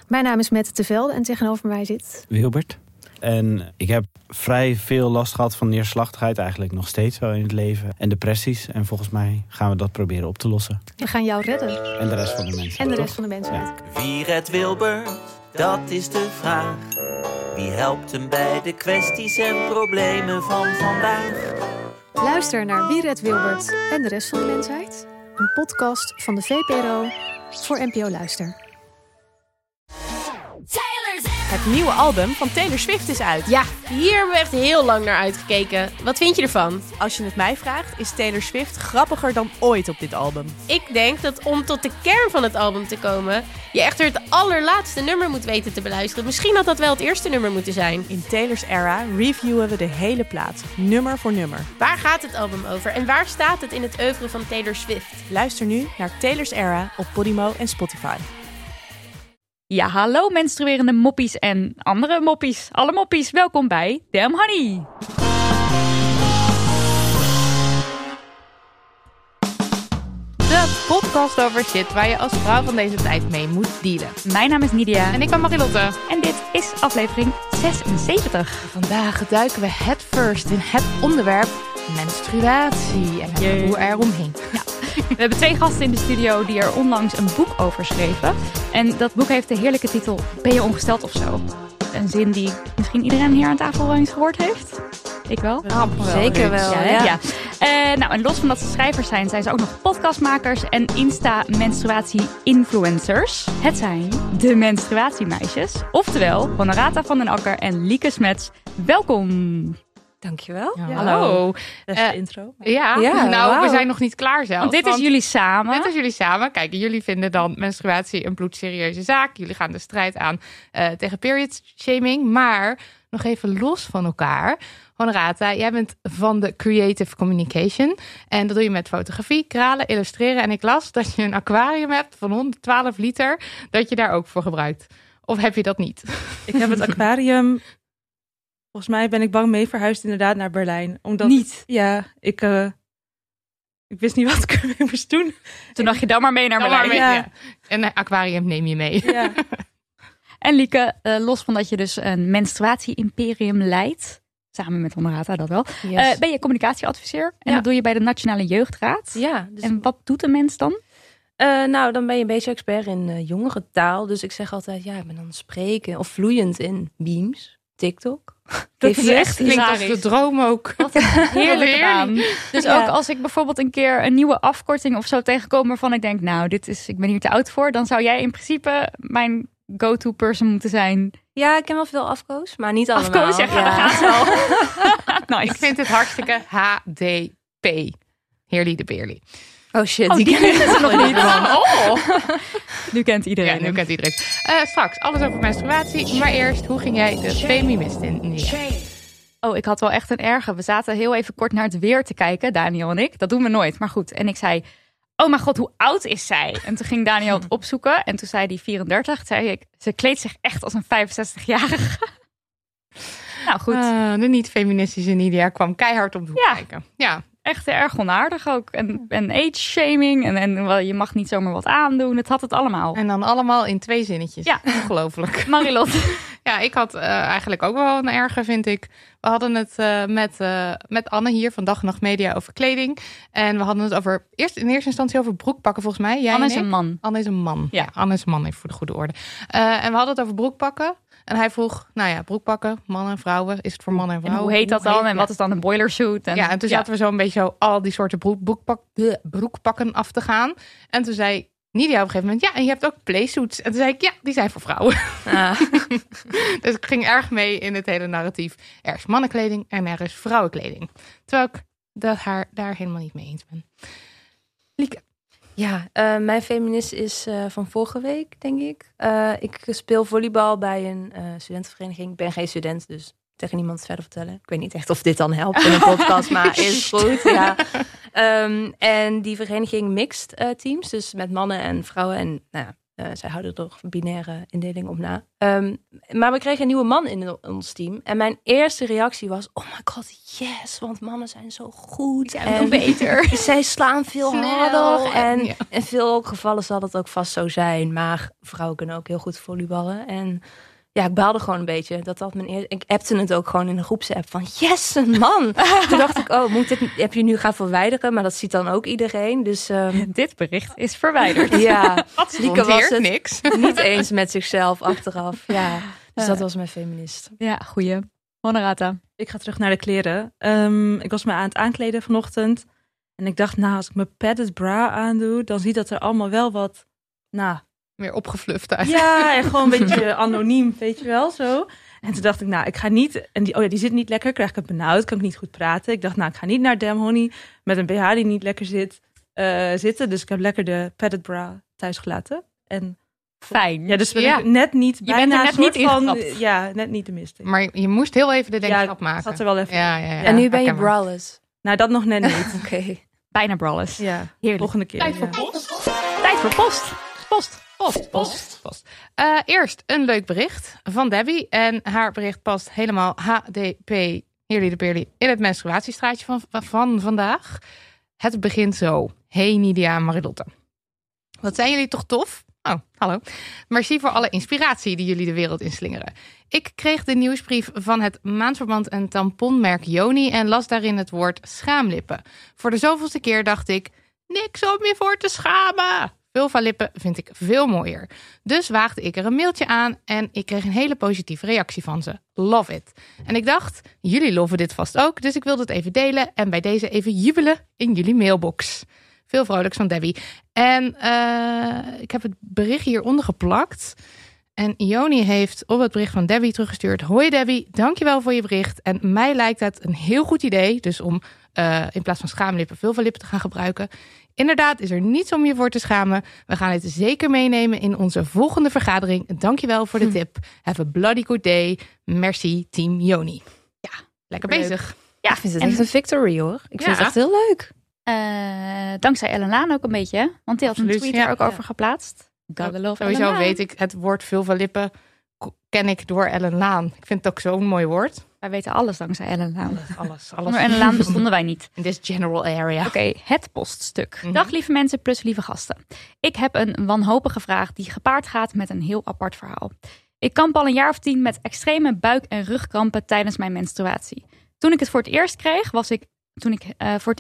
Mijn naam is Mette Tevelde en tegenover mij zit Wilbert. En ik heb vrij veel last gehad van neerslachtigheid, eigenlijk nog steeds wel in het leven. En depressies. En volgens mij gaan we dat proberen op te lossen. We gaan jou redden. En de rest van de mensen. En de rest van de mensen. Ja. Wie redt Wilbert? Dat is de vraag. Wie helpt hem bij de kwesties en problemen van vandaag? Luister naar Wie redt Wilbert en de rest van de mensheid. Een podcast van de VPRO voor NPO Luister. Het nieuwe album van Taylor Swift is uit. Ja, hier hebben we echt heel lang naar uitgekeken. Wat vind je ervan? Als je het mij vraagt, is Taylor Swift grappiger dan ooit op dit album. Ik denk dat om tot de kern van het album te komen, je echt het allerlaatste nummer moet weten te beluisteren. Misschien had dat wel het eerste nummer moeten zijn. In Taylor's Era reviewen we de hele plaat, nummer voor nummer. Waar gaat het album over en waar staat het in het oeuvre van Taylor Swift? Luister nu naar Taylor's Era op Podimo en Spotify. Ja, hallo menstruerende moppies en andere moppies. Alle moppies, welkom bij Damn Honey. De podcast over shit waar je als vrouw van deze tijd mee moet dealen. Mijn naam is Nidia. En ik ben Marilotte. En dit is aflevering 76. Vandaag duiken we headfirst in het onderwerp menstruatie en het hoe eromheen. Ja. We hebben 2 gasten in de studio die er onlangs een boek over schreven. En dat boek heeft de heerlijke titel Ben je ongesteld of zo? Een zin die misschien iedereen hier aan tafel wel eens gehoord heeft. Ik wel. Zeker wel. Ja. Nou, en los van dat ze schrijvers zijn ze ook nog podcastmakers en Insta-menstruatie-influencers. Het zijn de menstruatiemeisjes. Oftewel, Honorata van den Akker en Lieke Smets. Welkom. Dankjewel. Ja, Hallo. Beste intro. Ja, we zijn nog niet klaar zelfs. Want dit is jullie samen. Dit is jullie samen. Kijk, jullie vinden dan menstruatie een bloedserieuze zaak. Jullie gaan de strijd aan tegen period shaming. Maar nog even los van elkaar. Honorata, jij bent van de Creative Communication. En dat doe je met fotografie, kralen, illustreren. En ik las dat je een aquarium hebt van 112 liter. Dat je daar ook voor gebruikt. Of heb je dat niet? Ik heb het aquarium. Volgens mij ben ik bang mee verhuisd inderdaad naar Berlijn. Omdat, Niet? Ja, ik wist niet wat ik ermee moest doen. Toen dacht je dan maar mee naar Berlijn. Ja. Een aquarium neem je mee. Ja. En Lieke, los van dat je dus een menstruatie-imperium leidt, samen met Honorata dat wel, Yes. ben je communicatieadviseur. En dat doe je bij de Nationale Jeugdraad. Ja, dus En wat doet een mens dan? nou, dan ben je een beetje expert in jongerentaal. Dus ik zeg altijd, ik ben aan het spreken of vloeiend in memes, TikTok. Dat is echt Klinkt als de droom ook. Wat een heerlijke Heerlijk. baan. Dus ook als ik bijvoorbeeld een keer een nieuwe afkorting of zo tegenkom waarvan ik denk, nou, ik ben hier te oud voor. Dan zou jij in principe mijn go-to person moeten zijn. Ja, ik ken wel veel afkoos, maar niet allemaal. Afkoos, dat gaat wel. Nice. Ik vind het hartstikke HDP. Heerly de Beerly. Oh shit, Die ken ik nog niet. Oh. Nu kent iedereen. Ja, nu hem. kent iedereen. Straks alles over menstruatie. Maar eerst, hoe ging jij de feminist in? Oh, ik had wel echt een erge. We zaten heel even kort naar het weer te kijken, Daniel en ik. Dat doen we nooit, maar goed. En ik zei, oh mijn god, hoe oud is zij? En toen ging Daniel het opzoeken. En toen zei hij 34. Toen zei ik, ze kleedt zich echt als een 65-jarige. Nou goed. De niet-feministische Nidia kwam keihard om de hoek kijken. Ja. Echt erg onaardig ook. En age-shaming. En je mag niet zomaar wat aandoen. Het had het allemaal. En dan allemaal in 2 zinnetjes. Ja. Ongelooflijk. Marilotte. Ja, ik had eigenlijk ook wel een erge, vind ik. We hadden het met Anne hier van Dag en Nacht Media over kleding. En we hadden het in eerste instantie over broekpakken, volgens mij. Jij Anne en is ik. een man. Anne is een man. Ja. Anne is een man, even voor de goede orde. En we hadden het over broekpakken. En hij vroeg, broekpakken, mannen en vrouwen. Is het voor mannen en En vrouwen? hoe heet dat dan? En wat is dan een boilersuit? En toen zaten we zo een beetje al die soorten broekpakken af te gaan. En toen zei Nidia op een gegeven moment, en je hebt ook playsuits. En toen zei ik, die zijn voor vrouwen. Dus ik ging erg mee in het hele narratief. Er is mannenkleding en er is vrouwenkleding. Terwijl ik daar helemaal niet mee eens ben. Lieke. Ja, mijn feminist is van vorige week, denk ik. Ik speel volleybal bij een studentenvereniging. Ik ben geen student, dus tegen niemand verder vertellen. Ik weet niet echt of dit dan helpt in een podcast, maar is goed. Ja. En die vereniging mixt teams, dus met mannen en vrouwen. En Zij houden er binaire indeling op na. Maar we kregen een nieuwe man in ons team. En mijn eerste reactie was... oh my god, yes, want mannen zijn zo goed. En beter. Zij slaan veel Snel. harder. En in veel gevallen zal dat ook vast zo zijn. Maar vrouwen kunnen ook heel goed volleyballen. En ja, ik baalde gewoon een beetje. Dat mijn eerste... Ik appte het ook gewoon in een groepsapp van... yes, een man! Toen dacht ik, heb je nu gaan verwijderen? Maar dat ziet dan ook iedereen. Dus Dit bericht is verwijderd. ja, Lieke was het niks. niet eens met zichzelf achteraf. Ja, dus dat was mijn feminist. Ja, goeie. Honorata. Ik ga terug naar de kleren. Ik was me aan het aankleden vanochtend. En ik dacht, als ik mijn padded bra aandoe... dan ziet dat er allemaal wel wat... Meer opgefluft uit. Ja, en gewoon een beetje anoniem, weet je wel, zo. En toen dacht ik, ik ga niet... En die zit niet lekker, krijg ik het benauwd, kan ik niet goed praten. Ik dacht, ik ga niet naar Damn Honey met een BH die niet lekker zitten. Dus ik heb lekker de padded bra thuis gelaten. En Fijn. ja, dus ben ik net niet... Je bent er net niet ingetrapt. Ja, net niet de mist. Maar je moest heel even de denkstap maken. Zat er wel even. Ja. En nu ben je herkenbaar. braless. Nou, dat nog net niet. Oké. Bijna braless. Ja, Heerlijk. volgende keer. Tijd voor ja. post. Tijd voor post. Post. Eerst een leuk bericht van Debbie. En haar bericht past helemaal HDP, Heerly de Peerly, in het menstruatiestraatje van vandaag. Het begint zo. Hey Nidia en Marilotte. Wat zijn jullie toch tof? Oh, hallo. Merci voor alle inspiratie die jullie de wereld inslingeren. Ik kreeg de nieuwsbrief van het maandverband en tamponmerk Yoni en las daarin het woord schaamlippen. Voor de zoveelste keer dacht ik, niks om je voor te schamen. Vulva-lippen vind ik veel mooier. Dus waagde ik er een mailtje aan en ik kreeg een hele positieve reactie van ze. Love it. En ik dacht, jullie loven dit vast ook, dus ik wilde het even delen en bij deze even jubelen in jullie mailbox. Veel vrolijks van Debbie. En ik heb het bericht hieronder geplakt. En Ioni heeft op het bericht van Debbie teruggestuurd. Hoi Debbie, dankjewel voor je bericht. En mij lijkt het een heel goed idee. Dus om in plaats van schaamlippen vulva-lippen te gaan gebruiken. Inderdaad is er niets om je voor te schamen. We gaan het zeker meenemen in onze volgende vergadering. Dankjewel voor de tip. Have a bloody good day. Merci, team Ioni. Ja, lekker bezig. Ja, Ik vind het echt een victory hoor. Ik vind Ja. het echt heel leuk. Dankzij Ellen Laan ook een beetje. Hè? Want die had een Absoluut, tweet ja. daar ook over geplaatst. Gotta love Sowieso Ellen Laan. weet ik, het woord vulva-lippen ken ik door Ellen Laan. Ik vind het ook zo'n mooi woord. Wij weten alles dankzij Ellen Laan. Alles. Zonder Ellen Laan bestonden wij niet. In this general area. Oké, het poststuk. Mhm. Dag lieve mensen plus lieve gasten. Ik heb een wanhopige vraag die gepaard gaat met een heel apart verhaal. Ik kamp al een jaar of 10 met extreme buik- en rugkrampen tijdens mijn menstruatie. Toen ik het voor het eerst kreeg, toen ik voor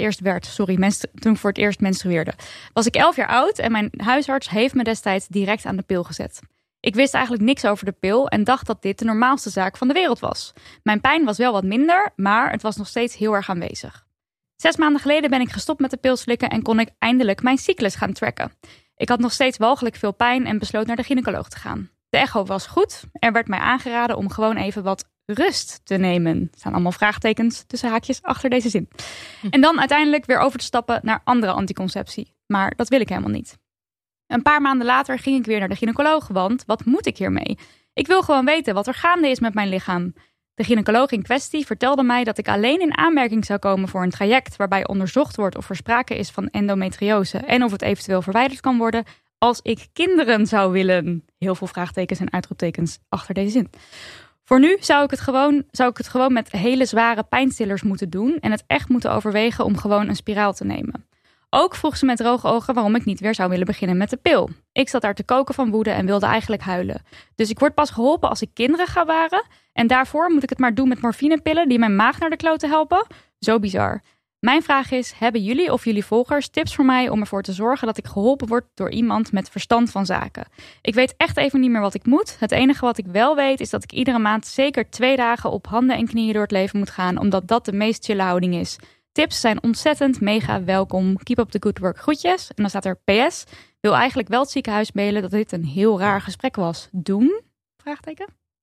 het eerst menstrueerde, was ik 11 jaar oud en mijn huisarts heeft me destijds direct aan de pil gezet. Ik wist eigenlijk niks over de pil en dacht dat dit de normaalste zaak van de wereld was. Mijn pijn was wel wat minder, maar het was nog steeds heel erg aanwezig. 6 maanden geleden ben ik gestopt met de pil slikken en kon ik eindelijk mijn cyclus gaan tracken. Ik had nog steeds walgelijk veel pijn en besloot naar de gynaecoloog te gaan. De echo was goed. Er werd mij aangeraden om gewoon even wat rust te nemen. Er staan allemaal vraagtekens tussen haakjes achter deze zin. En dan uiteindelijk weer over te stappen naar andere anticonceptie. Maar dat wil ik helemaal niet. Een paar maanden later ging ik weer naar de gynaecoloog, want wat moet ik hiermee? Ik wil gewoon weten wat er gaande is met mijn lichaam. De gynaecoloog in kwestie vertelde mij dat ik alleen in aanmerking zou komen voor een traject waarbij onderzocht wordt of er sprake is van endometriose en of het eventueel verwijderd kan worden als ik kinderen zou willen. Heel veel vraagtekens en uitroeptekens achter deze zin. Voor nu zou ik het gewoon met hele zware pijnstillers moeten doen en het echt moeten overwegen om gewoon een spiraal te nemen. Ook vroeg ze met droge ogen waarom ik niet weer zou willen beginnen met de pil. Ik zat daar te koken van woede en wilde eigenlijk huilen. Dus ik word pas geholpen als ik kinderen ga baren. En daarvoor moet ik het maar doen met morfinepillen die mijn maag naar de kloten helpen. Zo bizar. Mijn vraag is, hebben jullie of jullie volgers tips voor mij om ervoor te zorgen dat ik geholpen word door iemand met verstand van zaken? Ik weet echt even niet meer wat ik moet. Het enige wat ik wel weet is dat ik iedere maand zeker 2 dagen op handen en knieën door het leven moet gaan, omdat dat de meest chille houding is. Tips zijn ontzettend mega welkom. Keep up the good work. Groetjes. En dan staat er PS. Wil eigenlijk wel het ziekenhuis mailen dat dit een heel raar gesprek was. Doen? Vraagteken.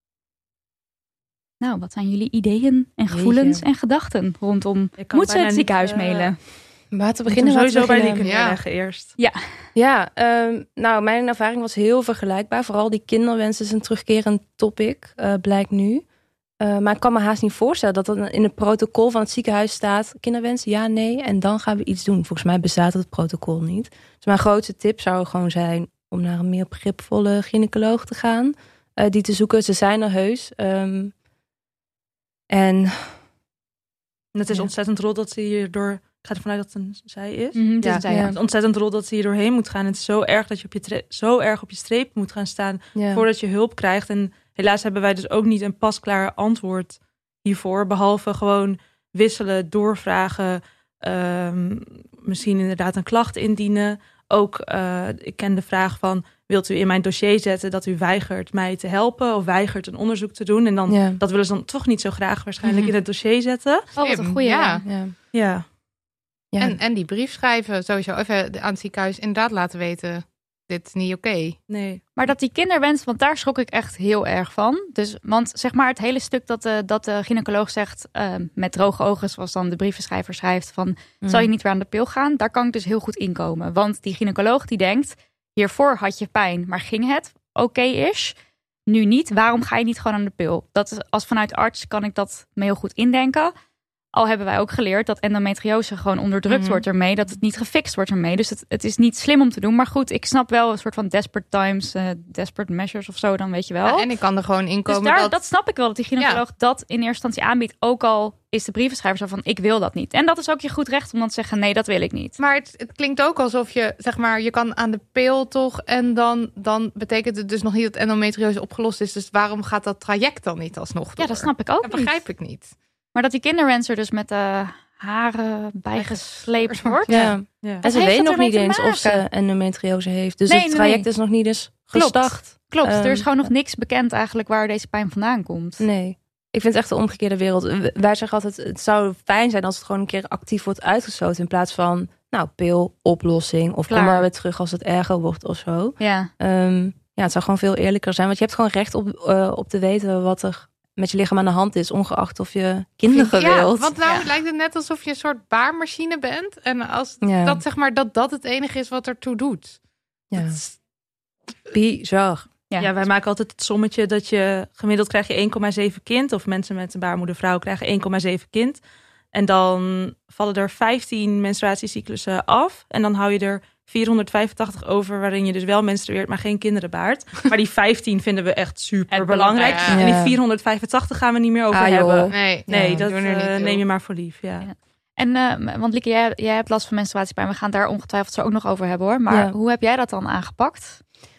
Nou, wat zijn jullie ideeën en gevoelens en gedachten rondom? Moet ze het ziekenhuis mailen? Maar te beginnen Sowieso bij Lieke Ja. neerleggen eerst. Ja, nou, mijn ervaring was heel vergelijkbaar. Vooral die kinderwens is een terugkerend topic, blijkt nu. Maar ik kan me haast niet voorstellen dat er in het protocol van het ziekenhuis staat kinderwens, ja, nee, en dan gaan we iets doen. Volgens mij bestaat het protocol niet. Dus mijn grootste tip zou gewoon zijn, om naar een meer begripvolle gynaecoloog te gaan. Die te zoeken. Ze zijn er heus. En het is ontzettend rol dat ze hierdoor... Ik ga ervan uit dat het een zij is. Het is een zij, ja. Het is ontzettend rol dat ze hier doorheen moet gaan. Het is zo erg dat je zo erg op je streep moet gaan staan... voordat je hulp krijgt. En helaas hebben wij dus ook niet een pasklaar antwoord hiervoor. Behalve gewoon wisselen, doorvragen... misschien inderdaad een klacht indienen. Ook, ik ken de vraag van... wilt u in mijn dossier zetten dat u weigert mij te helpen... of weigert een onderzoek te doen? En dan dat willen ze dan toch niet zo graag waarschijnlijk in het dossier zetten. Oh, wat een goeie. Ja. En die brief schrijven, sowieso even aan het ziekenhuis inderdaad laten weten... dit is niet oké. Nee. Maar dat die kinderwens, want daar schrok ik echt heel erg van. Dus, want zeg maar het hele stuk dat de gynaecoloog zegt... met droge ogen, zoals dan de brievenschrijver schrijft... van zal je niet weer aan de pil gaan? Daar kan ik dus heel goed inkomen. Want die gynaecoloog die denkt... hiervoor had je pijn, maar ging het oké-ish? Nu niet, waarom ga je niet gewoon aan de pil? Dat is, als vanuit arts kan ik dat me heel goed indenken... Al hebben wij ook geleerd dat endometriose gewoon onderdrukt wordt ermee. Dat het niet gefixt wordt ermee. Dus het is niet slim om te doen. Maar goed, ik snap wel een soort van desperate times, desperate measures of zo. Dan weet je wel. Ja, en ik kan er gewoon inkomen. Dus dat snap ik wel, dat die gynaecoloog dat in eerste instantie aanbiedt. Ook al is de brievenschrijver zo van, ik wil dat niet. En dat is ook je goed recht om dan te zeggen, nee, dat wil ik niet. Maar het klinkt ook alsof je, zeg maar, je kan aan de pil toch. En dan betekent het dus nog niet dat endometriose opgelost is. Dus waarom gaat dat traject dan niet alsnog door? Ja, dat snap ik ook Dat begrijp ik niet. Maar dat die kinderwens er dus met de haren bijgesleept wordt. Ja. En ze weet nog niet eens of ze endometriose heeft. Dus het traject is nog niet eens gestart. Klopt, er is gewoon nog niks bekend eigenlijk waar deze pijn vandaan komt. Nee, ik vind het echt de omgekeerde wereld. Wij zeggen altijd, het zou fijn zijn als het gewoon een keer actief wordt uitgesloten. In plaats van, pil, oplossing. Of kom maar weer terug als het erger wordt of zo. Ja. Het zou gewoon veel eerlijker zijn. Want je hebt gewoon recht op te weten wat er met je lichaam aan de hand is, ongeacht of je kinderen wilt. Want lijkt het net alsof je een soort baarmachine bent. En als dat zeg maar dat het enige is wat ertoe doet. Ja. Bizar. Ja, wij maken altijd het sommetje dat je gemiddeld krijg je 1,7 kind. Of mensen met een baarmoedervrouw krijgen 1,7 kind. En dan vallen er 15 menstruatiecyclussen af. En dan hou je er 485 over, waarin je dus wel menstrueert, maar geen kinderen baart. Maar die 15 vinden we echt super belangrijk. Ja. En die 485 gaan we niet meer over hebben. Nee, dat neem je maar voor lief. Ja. En want Lieke, jij hebt last van menstruatiepijn. We gaan het daar ongetwijfeld zo ook nog over hebben hoor. Maar hoe heb jij dat dan aangepakt?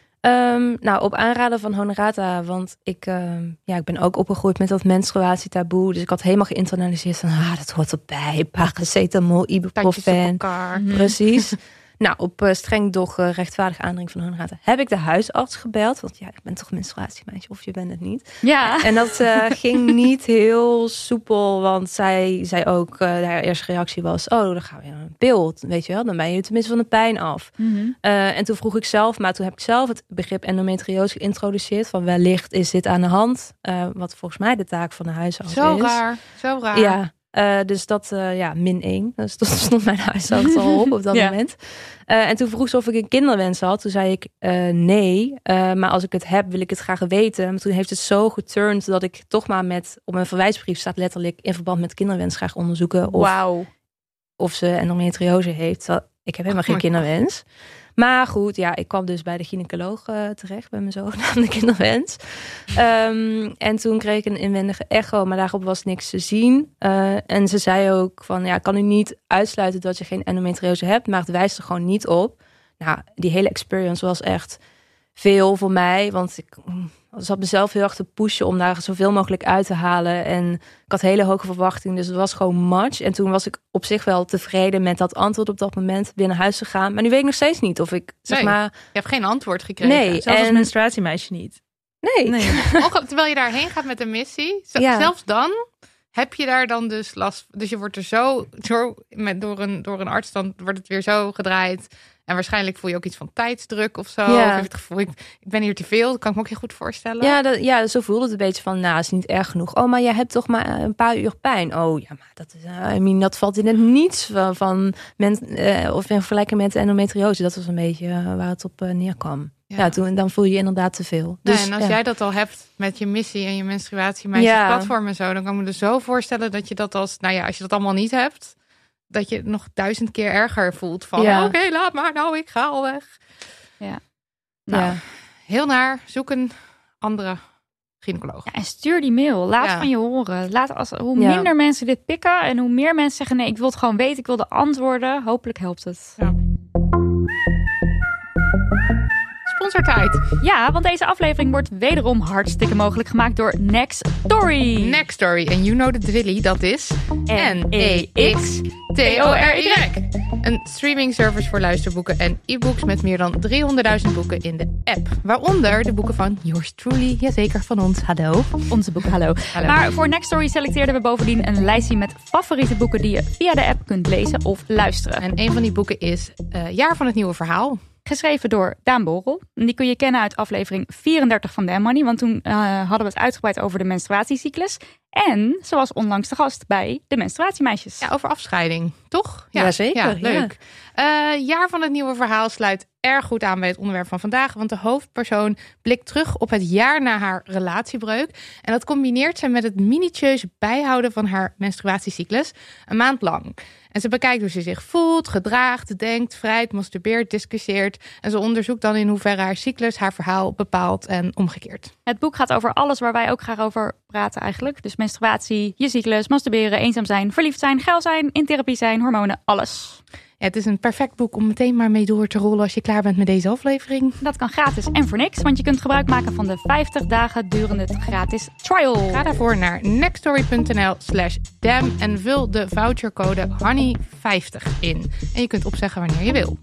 Op aanraden van Honorata, want ik ben ook opgegroeid met dat menstruatietaboe. Dus ik had helemaal geïnternaliseerd van, dat hoort erbij. Paracetamol, ibuprofen. Precies. Op streng doch rechtvaardig aandring van Honorata heb ik de huisarts gebeld. Want ik ben toch menstruatiemeisje, of je bent het niet. Ja. En dat ging niet heel soepel, want zij zei ook, haar eerste reactie was, dan gaan we naar een pil, weet je wel. Dan ben je tenminste van de pijn af. Mm-hmm. En toen vroeg ik zelf, maar toen heb ik zelf het begrip endometriose geïntroduceerd. Van wellicht is dit aan de hand. Wat volgens mij de taak van de huisarts is. Zo raar. Ja. Dus dat, -1. Dus dat stond mijn huisarts al op dat moment. En toen vroeg ze of ik een kinderwens had. Toen zei ik nee. Maar als ik het heb, wil ik het graag weten. Maar toen heeft het zo geturned dat ik toch maar op mijn verwijsbrief staat letterlijk in verband met kinderwens graag onderzoeken. Of ze endometriose heeft. Ik heb helemaal geen kinderwens. Maar goed, ik kwam dus bij de gynaecoloog terecht bij mijn zogenaamde kinderwens. En toen kreeg ik een inwendige echo, maar daarop was niks te zien. En ze zei ook van, ik kan u niet uitsluiten dat je geen endometriose hebt, maar het wijst er gewoon niet op. Nou, die hele experience was echt veel voor mij, want ik zat mezelf heel erg te pushen om daar zoveel mogelijk uit te halen. En ik had hele hoge verwachtingen, dus het was gewoon much. En toen was ik op zich wel tevreden met dat antwoord op dat moment binnen huis te gaan. Maar nu weet ik nog steeds niet of ik, je hebt geen antwoord gekregen. Nee. Zelfs als menstruatiemeisje niet. Nee. Terwijl je daarheen gaat met een missie, zelfs dan heb je daar dan dus last. Dus je wordt er zo door een arts, dan wordt het weer zo gedraaid. En waarschijnlijk voel je ook iets van tijdsdruk of zo. Ja. Of je hebt het gevoel, ik ben hier te veel. Dat kan ik me ook heel goed voorstellen. Ja, zo voelde het een beetje van, is niet erg genoeg. Oh, maar jij hebt toch maar een paar uur pijn. Oh, ja, maar dat is, dat valt in het niets van of in vergelijking met endometriose. Dat was een beetje waar het op neerkwam. Ja, dan voel je je inderdaad te veel. Dus, en als jij dat al hebt met je missie en je menstruatiemeisjes platform en zo, dan kan ik me dus zo voorstellen dat je dat als je dat allemaal niet hebt, dat je het nog 1000 keer erger voelt van, oké, laat maar, ik ga al weg. Ja. Nou, Heel naar. Zoek een andere gynaecoloog. Ja, en stuur die mail. Laat van je horen. Hoe minder mensen dit pikken en hoe meer mensen zeggen... nee, ik wil het gewoon weten, ik wil de antwoorden. Hopelijk helpt het. Ja. Sponsortijd. Ja, want deze aflevering wordt wederom hartstikke mogelijk gemaakt door Next Story. Next Story. En you know the drilly, dat is Nextory. Een streaming service voor luisterboeken en e-books met meer dan 300.000 boeken in de app. Waaronder de boeken van yours truly, jazeker van ons. Hallo. Onze boeken, hallo. Maar voor Next Story selecteerden we bovendien een lijstje met favoriete boeken die je via de app kunt lezen of luisteren. En een van die boeken is Jaar van het Nieuwe Verhaal. Geschreven door Daan Borrel. Die kun je kennen uit aflevering 34 van Damn Money. Want toen hadden we het uitgebreid over de menstruatiecyclus. En ze was onlangs de gast bij de menstruatiemeisjes. Ja, over afscheiding, toch? Jazeker. Ja, leuk. Jaar van het Nieuwe Verhaal sluit erg goed aan bij het onderwerp van vandaag. Want de hoofdpersoon blikt terug op het jaar na haar relatiebreuk. En dat combineert ze met het minutieus bijhouden van haar menstruatiecyclus. Een maand lang. En ze bekijkt hoe ze zich voelt, gedraagt, denkt, vrijt, masturbeert, discussieert. En ze onderzoekt dan in hoeverre haar cyclus haar verhaal bepaalt en omgekeerd. Het boek gaat over alles waar wij ook graag over praten eigenlijk. Dus menstruatie, je cyclus, masturberen, eenzaam zijn, verliefd zijn, geil zijn, in therapie zijn, hormonen, alles. Ja, het is een perfect boek om meteen maar mee door te rollen als je klaar bent met deze aflevering. Dat kan gratis en voor niks, want je kunt gebruik maken van de 50 dagen durende gratis trial. Ga daarvoor naar nextstory.nl/dam en vul de vouchercode HONEY50 in. En je kunt opzeggen wanneer je wil.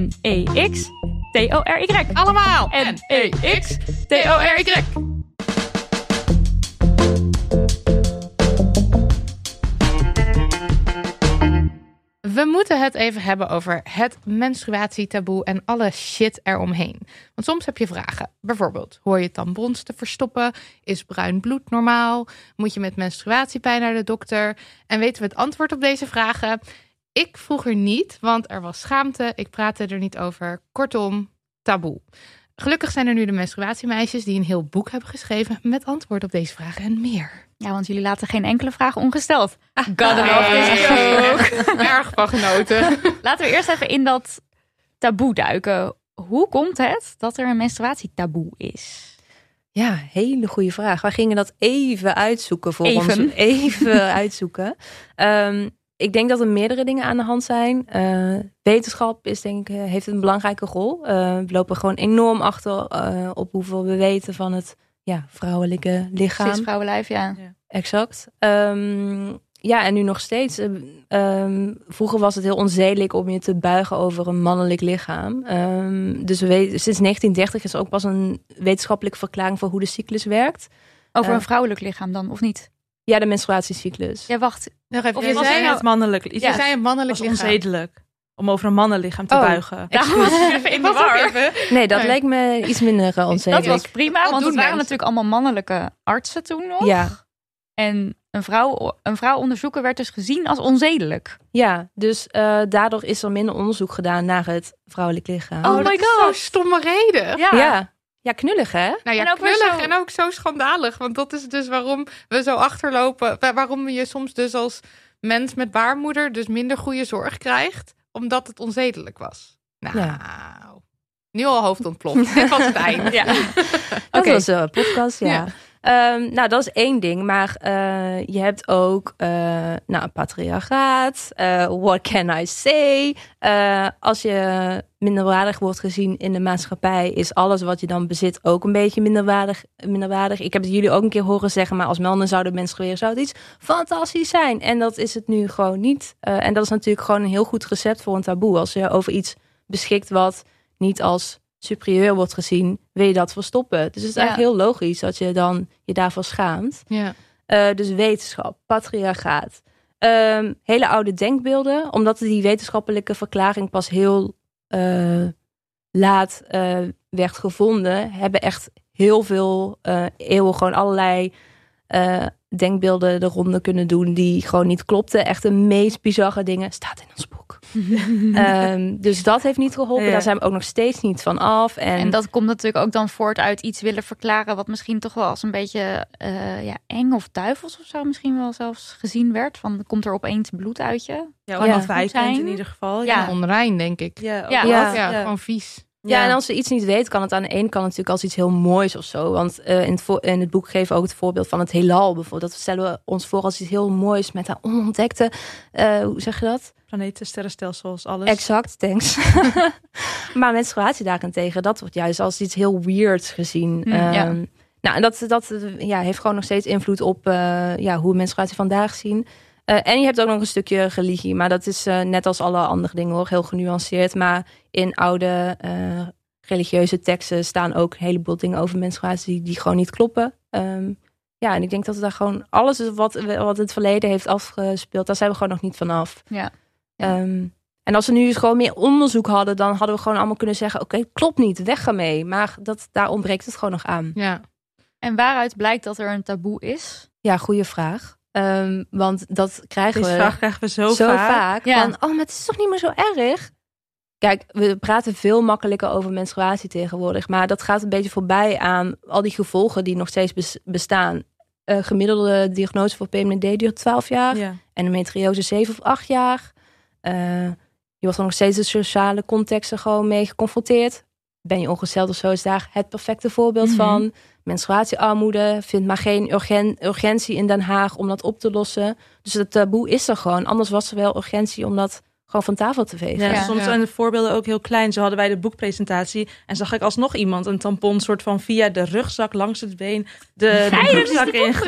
Nextory. Allemaal! Nextory. We moeten het even hebben over het menstruatietaboe en alle shit eromheen. Want soms heb je vragen. Bijvoorbeeld, hoor je tampons te verstoppen? Is bruin bloed normaal? Moet je met menstruatiepijn naar de dokter? En weten we het antwoord op deze vragen? Ik vroeger niet, want er was schaamte. Ik praatte er niet over. Kortom, taboe. Gelukkig zijn er nu de menstruatiemeisjes die een heel boek hebben geschreven met antwoord op deze vragen en meer. Ja, want jullie laten geen enkele vraag ongesteld. Gotta love this joke. Erg van genoten. Laten we eerst even in dat taboe duiken. Hoe komt het dat er een menstruatietaboe is? Ja, hele goede vraag. Wij gingen dat even uitzoeken voor ons. Even uitzoeken. Ik denk dat er meerdere dingen aan de hand zijn. Wetenschap is, denk ik, heeft een belangrijke rol. We lopen gewoon enorm achter op hoeveel we weten van het vrouwelijke lichaam. Vrouwenlijf, ja. Exact. En nu nog steeds. Vroeger was het heel onzedelijk om je te buigen over een mannelijk lichaam. Dus we weten, sinds 1930 is er ook pas een wetenschappelijke verklaring voor hoe de cyclus werkt. Over een vrouwelijk lichaam dan, of niet? Ja, de menstruatiecyclus. Ja, wacht. Nog even, of je zei het mannelijk. Je zei een mannelijk lichaam. lichaam. Onzedelijk. Om over een mannenlichaam te buigen. Even in de war. Nee, dat leek me iets minder onzedelijk. Dat was prima, want het waren natuurlijk allemaal mannelijke artsen toen nog. Ja. En een vrouw onderzoeken werd dus gezien als onzedelijk. Ja, dus daardoor is er minder onderzoek gedaan naar het vrouwelijk lichaam. Oh my god. Zo'n stomme reden. Ja, knullig hè? Nou ja, knullig en ook zo schandalig. Want dat is dus waarom we zo achterlopen. Waarom je soms dus als mens met baarmoeder dus minder goede zorg krijgt. Omdat het onzedelijk was. Nou, nu al hoofd ontploft. Dit was het eind. Ja. Dat was een podcast, ja. Nou, dat is één ding. Maar je hebt ook patriarchaat. What can I say? Als je minderwaardig wordt gezien in de maatschappij, is alles wat je dan bezit ook een beetje minderwaardig. Ik heb het jullie ook een keer horen zeggen, maar als mannen zouden menstrueren, zou het iets fantastisch zijn. En dat is het nu gewoon niet. En dat is natuurlijk gewoon een heel goed recept voor een taboe. Als je over iets beschikt wat niet als superieur wordt gezien, wil je dat verstoppen. Dus het is eigenlijk heel logisch dat je dan je daarvoor schaamt. Ja. Dus wetenschap, patriarchaat, hele oude denkbeelden, omdat die wetenschappelijke verklaring pas heel laat werd gevonden, hebben echt heel veel eeuwen gewoon allerlei denkbeelden de ronde kunnen doen die gewoon niet klopten. Echt de meest bizarre dingen. Staat in ons boek. Dus dat heeft niet geholpen. Ja. Daar zijn we ook nog steeds niet van af. En dat komt natuurlijk ook dan voort uit iets willen verklaren wat misschien toch wel als een beetje eng of duivels of zo misschien wel zelfs gezien werd. Van komt er opeens bloed uit je? Ja, onafwijkend in ieder geval. Ja, onrein denk ik. Ja, gewoon vies. Ja, en als ze iets niet weet, kan het aan de ene kant natuurlijk als iets heel moois of zo. Want in het boek geven we ook het voorbeeld van het heelal bijvoorbeeld. Dat stellen we ons voor als iets heel moois met haar onontdekte, hoe zeg je dat? Planeten, sterrenstelsels, alles. Exact, thanks. Maar menstruatie daarentegen, dat wordt juist als iets heel weirds gezien. Nou, en dat heeft gewoon nog steeds invloed op hoe menstruatie vandaag zien. En je hebt ook nog een stukje religie. Maar dat is net als alle andere dingen hoor, heel genuanceerd. Maar in oude religieuze teksten staan ook een heleboel dingen over menstruatie die gewoon niet kloppen. En ik denk dat we daar gewoon alles wat het verleden heeft afgespeeld, daar zijn we gewoon nog niet vanaf. Ja. En als we nu gewoon meer onderzoek hadden, dan hadden we gewoon allemaal kunnen zeggen, oké, klopt niet, weg ermee. Maar daar ontbreekt het gewoon nog aan. Ja. En waaruit blijkt dat er een taboe is? Ja, goede vraag. Want dat krijgen Deze vraag krijgen we zo vaak. Ja. Van, maar het is toch niet meer zo erg? Kijk, we praten veel makkelijker over menstruatie tegenwoordig. Maar dat gaat een beetje voorbij aan al die gevolgen die nog steeds bestaan. Gemiddelde diagnose voor PMD duurt 12 jaar. Ja. Endometriose 7 of 8 jaar. Je wordt er nog steeds de sociale contexten gewoon mee geconfronteerd. Ben je ongesteld of zo, is daar het perfecte voorbeeld van. Menstruatiearmoede, vindt maar geen urgentie in Den Haag om dat op te lossen. Dus het taboe is er gewoon. Anders was er wel urgentie om dat gewoon van tafel te vegen. Ja, soms zijn de voorbeelden ook heel klein. Zo hadden wij de boekpresentatie en zag ik alsnog iemand een tampon soort van via de rugzak langs het been de rugzak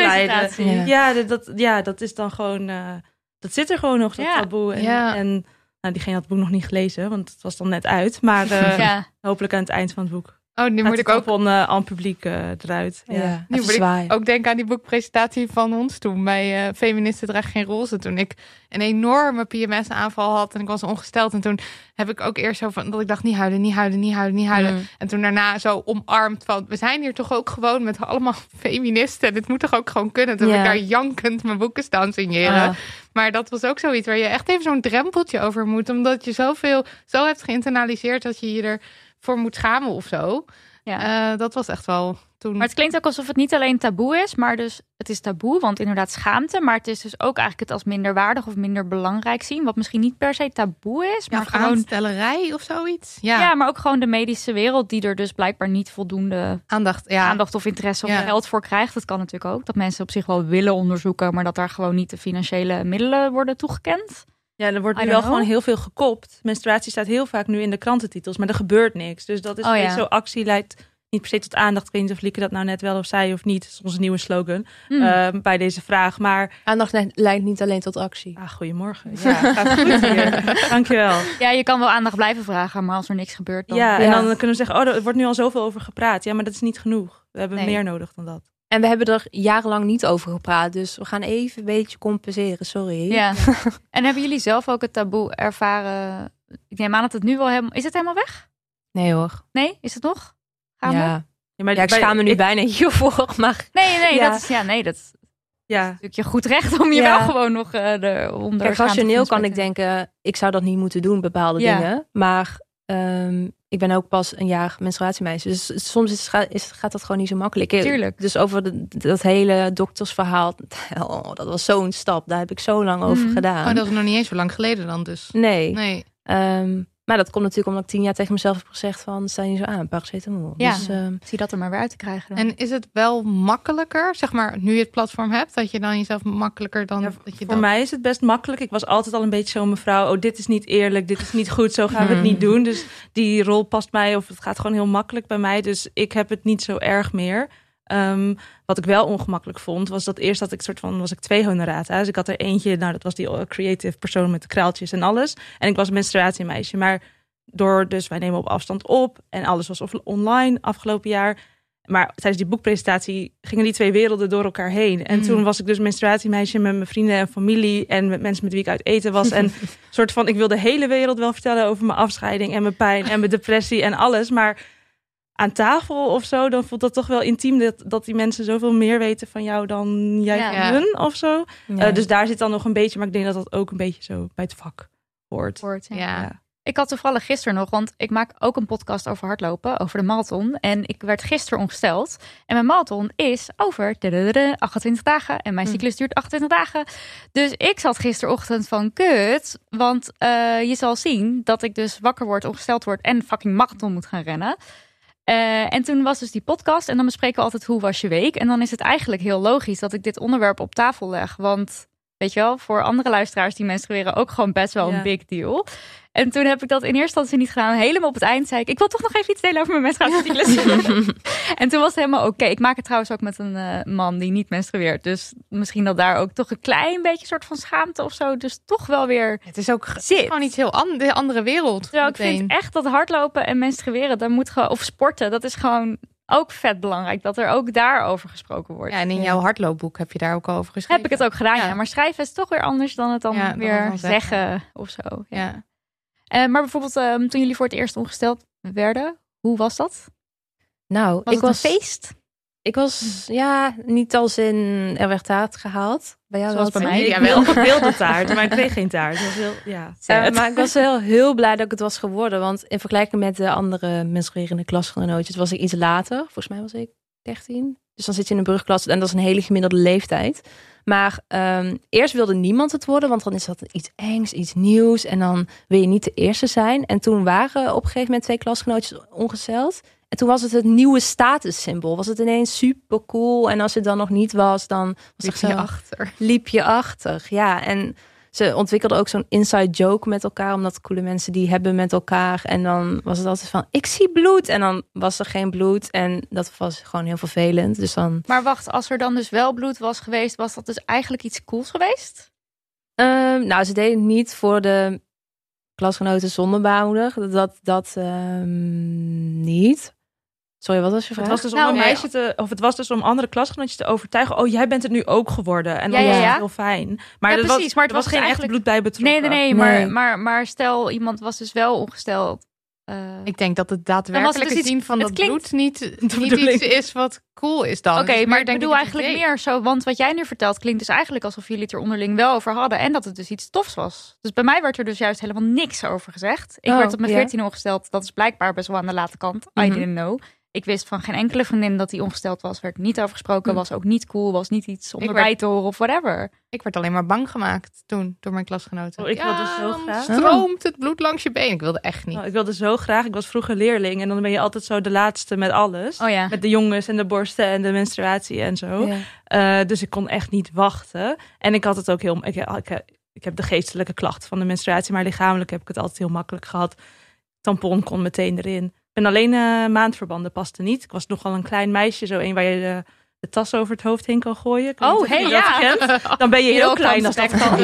inglijden. Ja, dat is dan gewoon, dat zit er gewoon nog, dat taboe. En diegene had het boek nog niet gelezen, want het was dan net uit. Maar hopelijk aan het eind van het boek. Oh, nu moet ik ook aan publiek eruit. Ja, nu moet ik ook denken aan die boekpresentatie van ons toen bij Feministen dragen geen roze. Toen ik een enorme PMS-aanval had en ik was ongesteld. En toen heb ik ook eerst zo van dat ik dacht niet huilen. En toen daarna zo omarmd van we zijn hier toch ook gewoon met allemaal feministen. En dit moet toch ook gewoon kunnen. Toen heb ik daar jankend mijn boeken staan signeren. Maar dat was ook zoiets waar je echt even zo'n drempeltje over moet. Omdat je zo hebt geïnternaliseerd dat je je ervoor moet schamen of zo. Ja. Dat was echt wel toen. Maar het klinkt ook alsof het niet alleen taboe is, maar dus het is taboe, want inderdaad schaamte. Maar het is dus ook eigenlijk het als minder waardig of minder belangrijk zien. Wat misschien niet per se taboe is, maar gewoon aanstellerij of zoiets. Ja, maar ook gewoon de medische wereld die er dus blijkbaar niet voldoende aandacht of interesse of geld voor krijgt. Dat kan natuurlijk ook. Dat mensen op zich wel willen onderzoeken, maar dat daar gewoon niet de financiële middelen worden toegekend. Ja, er wordt nu wel gewoon heel veel gekopt. Menstruatie staat heel vaak nu in de krantentitels, maar er gebeurt niks. Dus dat is een beetje zo, actie leidt niet per se tot aandacht. Ik weet niet of Lieke dat nou net wel of zei of niet. Dat is onze nieuwe slogan bij deze vraag. Maar aandacht leidt niet alleen tot actie. Goedemorgen. Ja, gaat goed hier. Dankjewel. Ja, je kan wel aandacht blijven vragen, maar als er niks gebeurt dan... Ja, en dan kunnen we zeggen, er wordt nu al zoveel over gepraat. Ja, maar dat is niet genoeg. We hebben meer nodig dan dat. En we hebben er jarenlang niet over gepraat. Dus we gaan even een beetje compenseren. Sorry. Ja. En hebben jullie zelf ook het taboe ervaren? Ik neem aan dat het nu wel helemaal... Is het helemaal weg? Nee hoor. Nee? Is het nog? Ja, maar ik schaam me nu bijna hiervoor. Maar... Nee, dat is... dat is natuurlijk je goed recht om je wel gewoon nog eronder... Kijk, rationeel kan ik denken, ik zou dat niet moeten doen, bepaalde dingen. Maar... ik ben ook pas een jaar menstruatiemeisje. Dus soms gaat dat gewoon niet zo makkelijk. Tuurlijk. Dus over dat hele doktersverhaal. Dat was zo'n stap. Daar heb ik zo lang over gedaan. Oh, dat is nog niet eens zo lang geleden dan dus. Nee. Maar dat komt natuurlijk omdat ik 10 jaar tegen mezelf heb gezegd van... sta je niet zo aan, paracetamol. Ja, dus, zie dat er maar weer uit te krijgen. Dan. En is het wel makkelijker, zeg maar, nu je het platform hebt... dat je dan jezelf makkelijker dan... Voor mij is het best makkelijk. Ik was altijd al een beetje zo mevrouw... dit is niet eerlijk, dit is niet goed, zo gaan we het niet doen. Dus die rol past mij of het gaat gewoon heel makkelijk bij mij. Dus ik heb het niet zo erg meer... wat ik wel ongemakkelijk vond, was dat eerst was ik 2 honorata. Dus ik had er eentje, dat was die creative persoon met de kraaltjes en alles. En ik was een menstruatiemeisje. Maar dus wij nemen op afstand op en alles was online afgelopen jaar. Maar tijdens die boekpresentatie gingen die 2 werelden door elkaar heen. En toen was ik dus menstruatiemeisje met mijn vrienden en familie en met mensen met wie ik uit eten was. En soort van, ik wilde de hele wereld wel vertellen over mijn afscheiding en mijn pijn en mijn depressie en alles. Maar aan tafel of zo, dan voelt dat toch wel intiem dat die mensen zoveel meer weten van jou dan jij van hun of zo. Ja. Dus daar zit dan nog een beetje, maar ik denk dat dat ook een beetje zo bij het vak hoort. Ja. Ik had toevallig gisteren nog, want ik maak ook een podcast over hardlopen, over de marathon. En ik werd gisteren ongesteld. En mijn marathon is over 28 dagen. En mijn cyclus duurt 28 dagen. Dus ik zat gisterochtend van kut. Want je zal zien dat ik dus wakker word, ongesteld word en fucking marathon moet gaan rennen. En toen was dus die podcast. En dan bespreken we altijd hoe was je week. En dan is het eigenlijk heel logisch dat ik dit onderwerp op tafel leg. Want weet je wel, voor andere luisteraars die menstrueren ook gewoon best wel een big deal. En toen heb ik dat in eerste instantie niet gedaan. Helemaal op het eind zei ik wil toch nog even iets delen over mijn menstruatiecyclus. En toen was het helemaal oké. Ik maak het trouwens ook met een man die niet menstrueert. Dus misschien dat daar ook toch een klein beetje soort van schaamte of zo. Dus toch wel weer Het is ook gewoon iets heel andere wereld. Terwijl ik vind echt dat hardlopen en menstrueren, daar moet gewoon, of sporten, dat is gewoon ook vet belangrijk. Dat er ook daarover gesproken wordt. Ja, en in jouw hardloopboek heb je daar ook over geschreven. Heb ik het ook gedaan, ja. Maar schrijven is toch weer anders dan het dan weer zeggen of zo. Ja. Maar bijvoorbeeld toen jullie voor het eerst ongesteld werden, hoe was dat? Nou, Was het een feest? Ik was, niet als in er werd taart gehaald. Bij jou Zoals wel, bij mij. Ik wilde taart, maar ik kreeg geen taart. Dat was heel, maar ik was heel blij dat ik het was geworden. Want in vergelijking met de andere menstruerende klasgenootjes was ik iets later. Volgens mij was ik 13. Dus dan zit je in een brugklas en dat is een hele gemiddelde leeftijd. Maar eerst wilde niemand het worden, want dan is dat iets engs, iets nieuws. En dan wil je niet de eerste zijn. En toen waren op een gegeven moment 2 klasgenootjes ongesteld. En toen was het nieuwe statussymbool. Was het ineens super cool. En als het dan nog niet was, dan was liep je achter. Ja, en ze ontwikkelden ook zo'n inside joke met elkaar. Omdat coole mensen die hebben met elkaar. En dan was het altijd van, ik zie bloed. En dan was er geen bloed. En dat was gewoon heel vervelend. Dus dan... Maar wacht, als er dan dus wel bloed was geweest, was dat dus eigenlijk iets cools geweest? Nou, ze deden het niet voor de klasgenoten zonder baarmoeder. Dat niet. Sorry, wat was je vraag? Het was dus om het was dus om andere klasgenootjes te overtuigen. Oh, jij bent het nu ook geworden. En dat was heel fijn. Maar ja, precies, maar het was geen echt bloed bij betrokken. Nee. Maar stel iemand was dus wel ongesteld. Ik denk dat het daadwerkelijke dus zien van dat bloed niet iets is wat cool is dan. Oké, Dus maar ik bedoel eigenlijk meer zo. Want wat jij nu vertelt klinkt dus eigenlijk alsof jullie het er onderling wel over hadden. En dat het dus iets tofs was. Dus bij mij werd er dus juist helemaal niks over gezegd. Ik werd op mijn 14 ongesteld. Dat is blijkbaar best wel aan de late kant. I didn't know. Ik wist van geen enkele vriendin dat die ongesteld was. Werd niet over gesproken. Was ook niet cool. Was niet iets om erbij te horen of whatever. Ik werd alleen maar bang gemaakt toen door mijn klasgenoten. Oh, ik wilde zo graag. Stroomt het bloed langs je been. Ik wilde echt niet. Oh, ik wilde zo graag. Ik was vroeger leerling. En dan ben je altijd zo de laatste met alles. Oh, ja. Met de jongens en de borsten en de menstruatie en zo. Ja. Dus ik kon echt niet wachten. En ik had het ook heel... Ik heb de geestelijke klachten van de menstruatie. Maar lichamelijk heb ik het altijd heel makkelijk gehad. Tampon kon meteen erin. En alleen maandverbanden paste niet. Ik was nogal een klein meisje. Zo een waar je de tas over het hoofd heen kan gooien. Dan ben je heel klein als dat kan.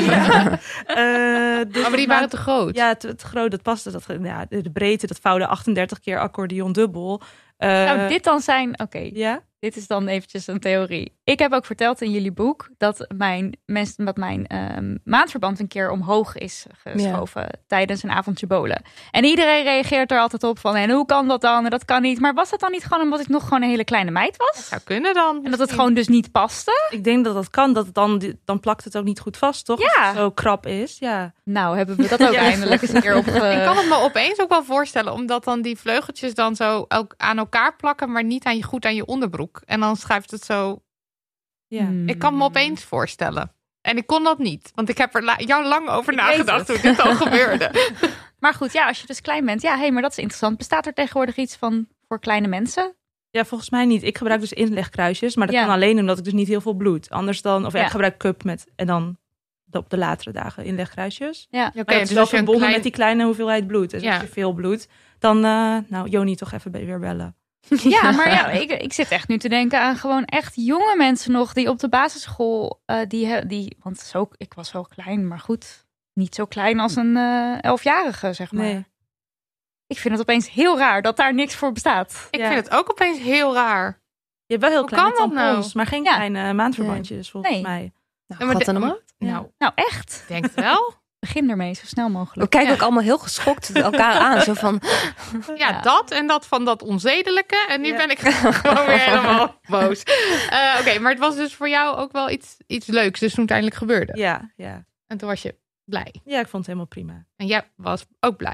Maar die waren te groot. Ja, te groot. Dat paste. De breedte, dat vouwde 38 keer accordeon dubbel. Zou dit dan zijn... Oké. Ja? Dit is dan eventjes een theorie. Ik heb ook verteld in jullie boek dat mijn maandverband een keer omhoog is geschoven tijdens een avondje bowlen. En iedereen reageert er altijd op van, en hoe kan dat dan? En dat kan niet. Maar was dat dan niet gewoon omdat ik nog gewoon een hele kleine meid was? Dat zou kunnen dan. En dat het gewoon dus niet paste? Ik denk dat dat kan. Dat het dan plakt het ook niet goed vast, toch? Ja. Als het zo krap is. Ja. Nou, hebben we dat ook eindelijk eens een keer op. Ik kan het me opeens ook wel voorstellen, omdat dan die vleugeltjes dan zo ook aan elkaar plakken, maar niet goed aan je onderbroek. En dan schuift het zo. Ja. Ik kan me opeens voorstellen. En ik kon dat niet. Want ik heb er jou lang over nagedacht hoe dit al gebeurde. Maar goed, ja, als je dus klein bent. Ja, maar dat is interessant. Bestaat er tegenwoordig iets van voor kleine mensen? Ja, volgens mij niet. Ik gebruik dus inlegkruisjes. Maar dat kan alleen omdat ik dus niet heel veel bloed. Anders dan... Of ik gebruik cup met... En dan op de latere dagen inlegkruisjes. Ja. Maar dat is wel verbonden met die kleine hoeveelheid bloed. Dus als je veel bloed... Dan, Joni toch even weer bellen. Ja, maar ik zit echt nu te denken aan gewoon echt jonge mensen nog die op de basisschool want ik was wel klein, maar goed, niet zo klein als een 11-jarige, zeg maar. Nee. Ik vind het opeens heel raar dat daar niks voor bestaat. Ik vind het ook opeens heel raar. Je hebt wel heel kleine tampons, nou? maar geen kleine maandverbandjes volgens mij. Nou, gaat dan maar. Nou, echt? Ik denk het wel. Begin ermee, zo snel mogelijk. We kijken ook allemaal heel geschokt elkaar aan. Zo van... Ja, dat en dat van dat onzedelijke. En nu ben ik gewoon weer helemaal boos. Oké, maar het was dus voor jou ook wel iets leuks. Dus toen het uiteindelijk gebeurde. Ja. En toen was je blij. Ja, ik vond het helemaal prima. En jij was ook blij.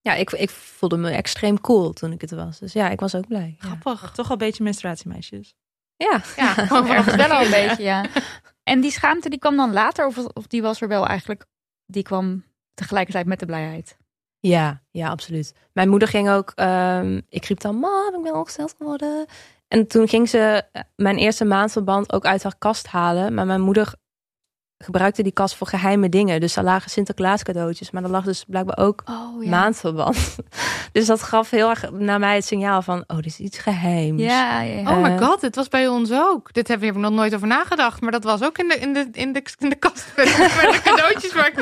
Ja, ik voelde me extreem cool toen ik het was. Dus ja, ik was ook blij. Ja. Grappig. Toch al een beetje menstruatiemeisjes. Ja. Ja, gewoon Ergens wel al een beetje, ja. En die schaamte die kwam dan later? Of die was er wel eigenlijk... Die kwam tegelijkertijd met de blijheid? Ja, absoluut. Mijn moeder ging ook... ik riep dan, mam, ik ben ongesteld geworden. En toen ging ze mijn eerste maandverband ook uit haar kast halen. Maar mijn moeder gebruikte die kast voor geheime dingen. Dus daar lagen Sinterklaas cadeautjes. Maar er lag dus blijkbaar ook maandverband. Dus dat gaf heel erg naar mij het signaal van... dit is iets geheims. Ja. Oh my god, het was bij ons ook. Dit heb ik nog nooit over nagedacht. Maar dat was ook in de kast met de cadeautjes waar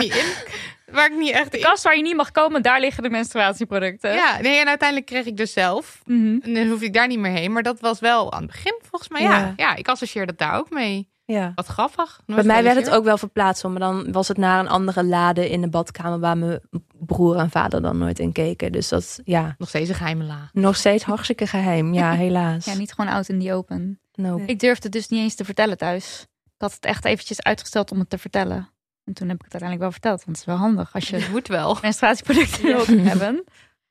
ik niet echt... De kast waar je niet mag komen, daar liggen de menstruatieproducten. Ja, nee, en uiteindelijk kreeg ik dus zelf. Mm-hmm. En dan hoef ik daar niet meer heen. Maar dat was wel aan het begin volgens mij. Ja, ik associeer dat daar ook mee. Ja. Wat grappig. Bij mij werd het ook wel verplaatst. Maar dan was het naar een andere lade in de badkamer... waar mijn broer en vader dan nooit in keken. Dus dat, nog steeds een geheime laag. Nog steeds hartstikke geheim. Ja, helaas. Ja, niet gewoon out in the open. Nope. Ik durfde het dus niet eens te vertellen thuis. Ik had het echt eventjes uitgesteld om het te vertellen. En toen heb ik het uiteindelijk wel verteld. Want het is wel handig als je Het moet wel. menstruatieproducten wilt hebben.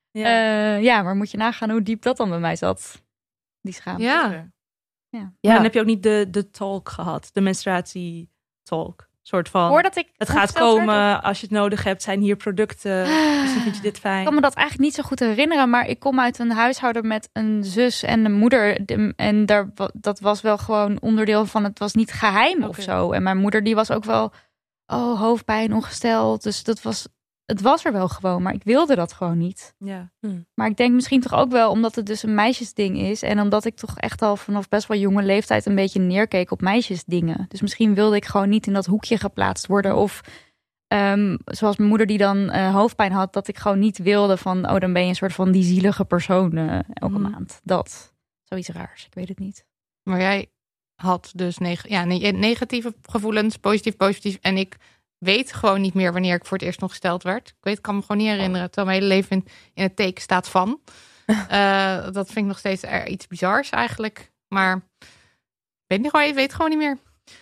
Ja. Maar moet je nagaan hoe diep dat dan bij mij zat. Die schaamte. Ja. Maar dan heb je ook niet de talk gehad. De menstruatietalk. Soort van, Voordat ik het gaat komen, als je het nodig hebt, zijn hier producten. Misschien vind je dit fijn. Ik kan me dat eigenlijk niet zo goed herinneren. Maar ik kom uit een huishouden met een zus en een moeder. En dat was wel gewoon onderdeel van... Het was niet geheim of zo. En mijn moeder die was ook wel... hoofdpijn, ongesteld. Dus het was er wel gewoon. Maar ik wilde dat gewoon niet. Ja. Maar ik denk misschien toch ook wel... omdat het dus een meisjesding is. En omdat ik toch echt al vanaf best wel jonge leeftijd... een beetje neerkeek op meisjesdingen. Dus misschien wilde ik gewoon niet in dat hoekje geplaatst worden. Of zoals mijn moeder die dan hoofdpijn had... dat ik gewoon niet wilde van... dan ben je een soort van die zielige persoon elke maand. Dat. Zoiets raars. Ik weet het niet. Maar jij had dus negatieve gevoelens, positief. En ik weet gewoon niet meer wanneer ik voor het eerst nog gesteld werd. Ik kan me gewoon niet herinneren. Terwijl mijn hele leven in het teken staat van. Dat vind ik nog steeds iets bizars eigenlijk. Maar weet het gewoon niet meer.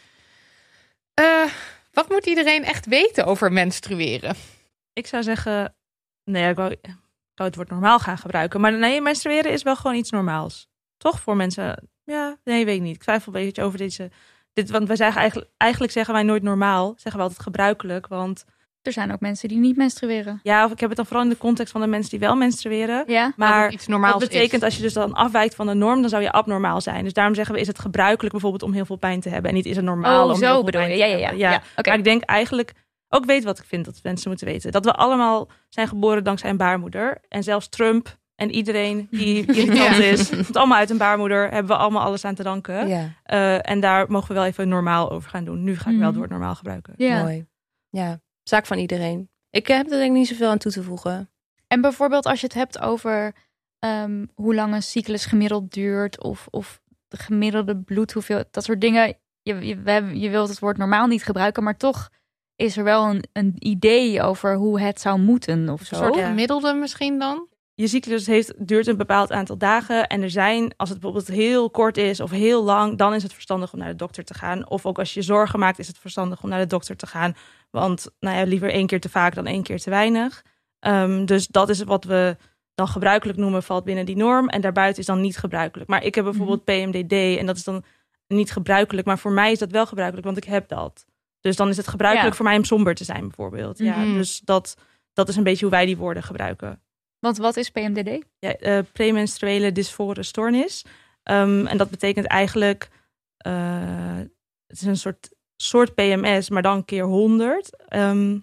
Wat moet iedereen echt weten over menstrueren? Ik zou zeggen, ik wou het woord normaal gaan gebruiken. Maar nee, menstrueren is wel gewoon iets normaals. Toch voor mensen? Ja, nee, weet ik niet. Ik twijfel een beetje over dit, want wij zeggen eigenlijk zeggen wij nooit normaal. Zeggen we altijd gebruikelijk, want... Er zijn ook mensen die niet menstrueren. Ja, of ik heb het dan vooral in de context van de mensen die wel menstrueren. Ja. Maar iets normaals dat betekent als je dus dan afwijkt van de norm, dan zou je abnormaal zijn. Dus daarom zeggen we, is het gebruikelijk bijvoorbeeld om heel veel pijn te hebben. En niet is het normaal om heel veel bedoel pijn je. te hebben. Ja. Okay. Maar ik denk eigenlijk, ook weet wat ik vind dat mensen moeten weten. Dat we allemaal zijn geboren dankzij een baarmoeder. En zelfs Trump en iedereen die irritant is, komt allemaal uit een baarmoeder. Hebben we allemaal alles aan te danken. Ja. En daar mogen we wel even normaal over gaan doen. Nu ga ik wel het woord normaal gebruiken. Ja. Mooi. Ja, zaak van iedereen. Ik heb er denk ik niet zoveel aan toe te voegen. En bijvoorbeeld als je het hebt over hoe lang een cyclus gemiddeld duurt... of de gemiddelde bloed, hoeveel, dat soort dingen. Je wilt het woord normaal niet gebruiken... maar toch is er wel een idee over hoe het zou moeten of zo. Een soort gemiddelde misschien dan? Je cyclus duurt een bepaald aantal dagen. En er zijn, als het bijvoorbeeld heel kort is of heel lang... dan is het verstandig om naar de dokter te gaan. Of ook als je zorgen maakt, is het verstandig om naar de dokter te gaan. Want liever 1 keer te vaak dan 1 keer te weinig. Dus dat is wat we dan gebruikelijk noemen, valt binnen die norm. En daarbuiten is dan niet gebruikelijk. Maar ik heb bijvoorbeeld PMDD en dat is dan niet gebruikelijk. Maar voor mij is dat wel gebruikelijk, want ik heb dat. Dus dan is het gebruikelijk voor mij om somber te zijn bijvoorbeeld. Ja, dus dat is een beetje hoe wij die woorden gebruiken. Want wat is PMDD? Ja, premenstruele dysfore stoornis. En dat betekent eigenlijk... het is een soort PMS, maar dan keer 100. En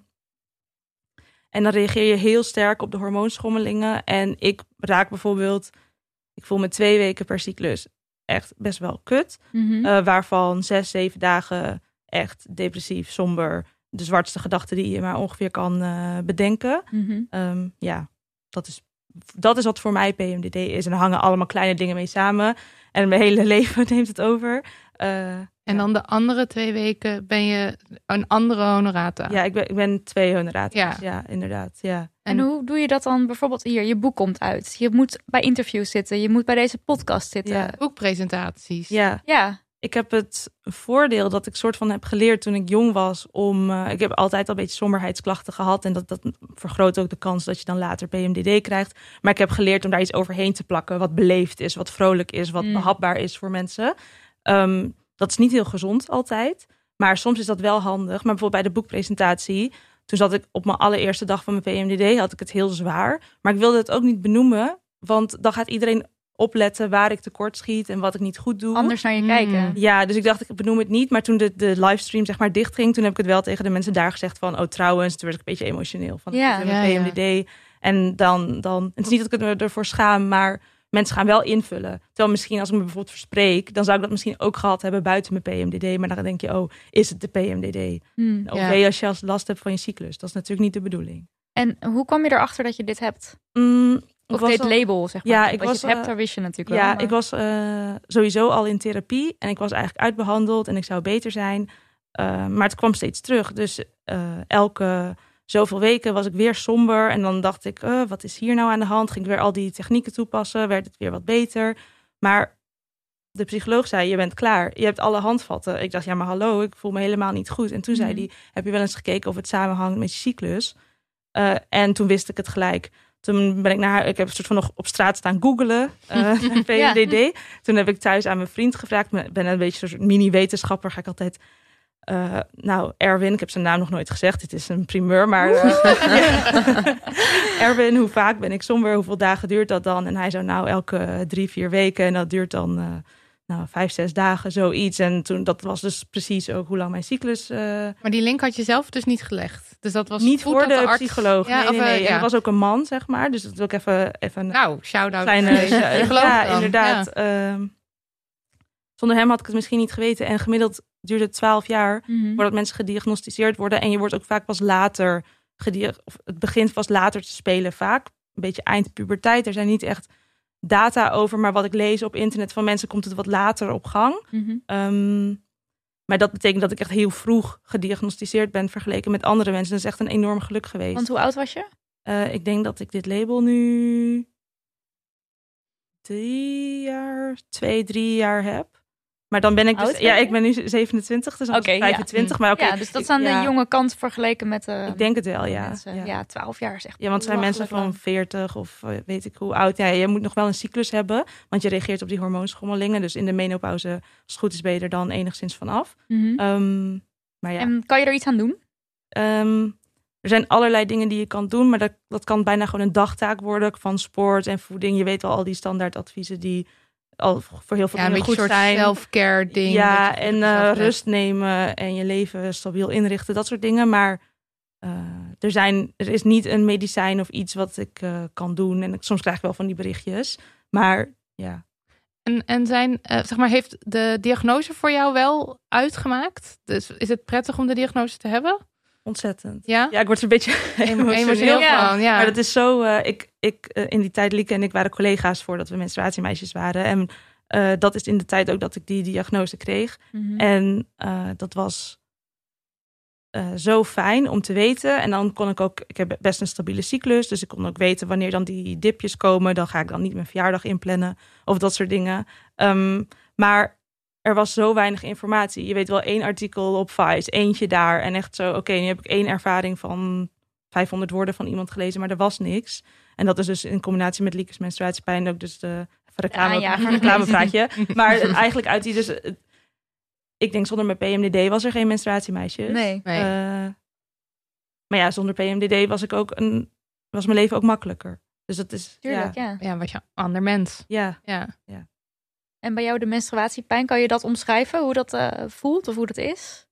dan reageer je heel sterk op de hormoonschommelingen. En ik raak bijvoorbeeld... Ik voel me 2 weken per cyclus echt best wel kut. Waarvan 6-7 dagen echt depressief, somber. De zwartste gedachten die je maar ongeveer kan bedenken. Dat is wat voor mij PMDD is. En er hangen allemaal kleine dingen mee samen. En mijn hele leven neemt het over. En dan de andere 2 weken ben je een andere honorata. Ja, ik ben 2 honorata's. Ja, inderdaad. Ja. En hoe doe je dat dan? Bijvoorbeeld hier, je boek komt uit. Je moet bij interviews zitten. Je moet bij deze podcast zitten. Ja. Boekpresentaties. Ja. ik heb het voordeel dat ik soort van heb geleerd toen ik jong was ik heb altijd al een beetje somberheidsklachten gehad en dat vergroot ook de kans dat je dan later PMDD krijgt. Maar ik heb geleerd om daar iets overheen te plakken wat beleefd is, wat vrolijk is, wat behapbaar is voor mensen. Dat is niet heel gezond altijd, maar soms is dat wel handig. Maar bijvoorbeeld bij de boekpresentatie, toen zat ik op mijn allereerste dag van mijn PMDD, had ik het heel zwaar. Maar ik wilde het ook niet benoemen, want dan gaat iedereen opletten waar ik tekort schiet en wat ik niet goed doe. Anders naar je kijken. Ja, dus ik dacht, ik benoem het niet. Maar toen de livestream zeg maar dichtging, toen heb ik het wel tegen de mensen daar gezegd van, trouwens, toen werd ik een beetje emotioneel van PMDD. En dan, het is niet dat ik het ervoor schaam, maar mensen gaan wel invullen. Terwijl misschien als ik me bijvoorbeeld verspreek, dan zou ik dat misschien ook gehad hebben buiten mijn PMDD. Maar dan denk je, is het de PMDD? Oké, als je last hebt van je cyclus. Dat is natuurlijk niet de bedoeling. En hoe kwam je erachter dat je dit hebt? Of dit label, zeg maar. Ja, je het hebt, daar wist je natuurlijk wel. Ja, maar... ik was sowieso al in therapie. En ik was eigenlijk uitbehandeld en ik zou beter zijn. Maar het kwam steeds terug. Dus elke zoveel weken was ik weer somber. En dan dacht ik, wat is hier nou aan de hand? Ging ik weer al die technieken toepassen. Werd het weer wat beter. Maar de psycholoog zei, je bent klaar. Je hebt alle handvatten. Ik dacht, ja, maar hallo, ik voel me helemaal niet goed. En toen zei hij, heb je wel eens gekeken of het samenhangt met je cyclus? En toen wist ik het gelijk. Toen ben ik heb een soort van nog op straat staan googelen, PMDD. Ja. Toen heb ik thuis aan mijn vriend gevraagd. Ik ben een beetje een soort mini-wetenschapper. Ga ik altijd, Erwin, ik heb zijn naam nog nooit gezegd. Dit is een primeur, maar Erwin, hoe vaak ben ik somber? Hoeveel dagen duurt dat dan? En hij zou elke 3-4 weken. En dat duurt dan 5-6 dagen, zoiets. En toen, dat was dus precies ook hoe lang mijn cyclus... Maar die link had je zelf dus niet gelegd? Dus dat was niet voor de arts... psycholoog. Ja, nee. Ja. En het was ook een man, zeg maar. Dus dat wil ik even shout-out. Ja, inderdaad. Ja. Zonder hem had ik het misschien niet geweten. En gemiddeld duurt het 12 jaar voordat mensen gediagnosticeerd worden. En je wordt ook vaak pas later of het begint pas later te spelen. Vaak een beetje eind puberteit. Er zijn niet echt data over, maar wat ik lees op internet van mensen komt het wat later op gang. Maar dat betekent dat ik echt heel vroeg gediagnosticeerd ben vergeleken met andere mensen. Dat is echt een enorm geluk geweest. Want hoe oud was je? Ik denk dat ik dit label nu 2-3 jaar heb. Maar dan ben ik dus... ik ben nu 27, dus dan 25. Maar dus dat is aan de jonge kant vergeleken met... ik denk het wel, ja. Mensen, 12 jaar is echt... Ja, want het zijn mensen van 40 of weet ik hoe oud. Ja, je moet nog wel een cyclus hebben, want je reageert op die hormoonschommelingen. Dus in de menopauze, als het goed is, ben je er dan enigszins vanaf. Maar ja. En kan je er iets aan doen? Er zijn allerlei dingen die je kan doen, maar dat kan bijna gewoon een dagtaak worden van sport en voeding. Je weet wel al die standaardadviezen die al voor heel veel dingen goed zijn. Een soort self-care ding. Ja, en rust nemen en je leven stabiel inrichten, dat soort dingen. Maar er is niet een medicijn of iets wat ik kan doen. En soms krijg ik wel van die berichtjes. Maar ja. En heeft de diagnose voor jou wel uitgemaakt? Dus is het prettig om de diagnose te hebben? Ontzettend. Ja, ik word er een beetje emotioneel van. Ja. Maar dat is zo... in die tijd, Lieke en ik waren collega's voordat we menstruatiemeisjes waren. En dat is in de tijd ook dat ik die diagnose kreeg. En dat was zo fijn om te weten. En dan kon ik heb best een stabiele cyclus. Dus ik kon ook weten wanneer dan die dipjes komen. Dan ga ik dan niet mijn verjaardag inplannen. Of dat soort dingen. Maar er was zo weinig informatie. Je weet wel 1 artikel op Vice, eentje daar. En echt zo, oké, nu heb ik 1 ervaring van 500 woorden van iemand gelezen, maar er was niks. En dat is dus in combinatie met Lieke's menstruatiepijn ook dus de reclamepraatje. Maar eigenlijk uit die dus... Ik denk zonder mijn PMDD was er geen menstruatiemeisjes. Nee. Maar ja, zonder PMDD was mijn leven ook makkelijker. Dus dat is... Tuurlijk, ja, was je een ander mens. Ja. En bij jou de menstruatiepijn, kan je dat omschrijven? Hoe dat voelt of hoe dat is?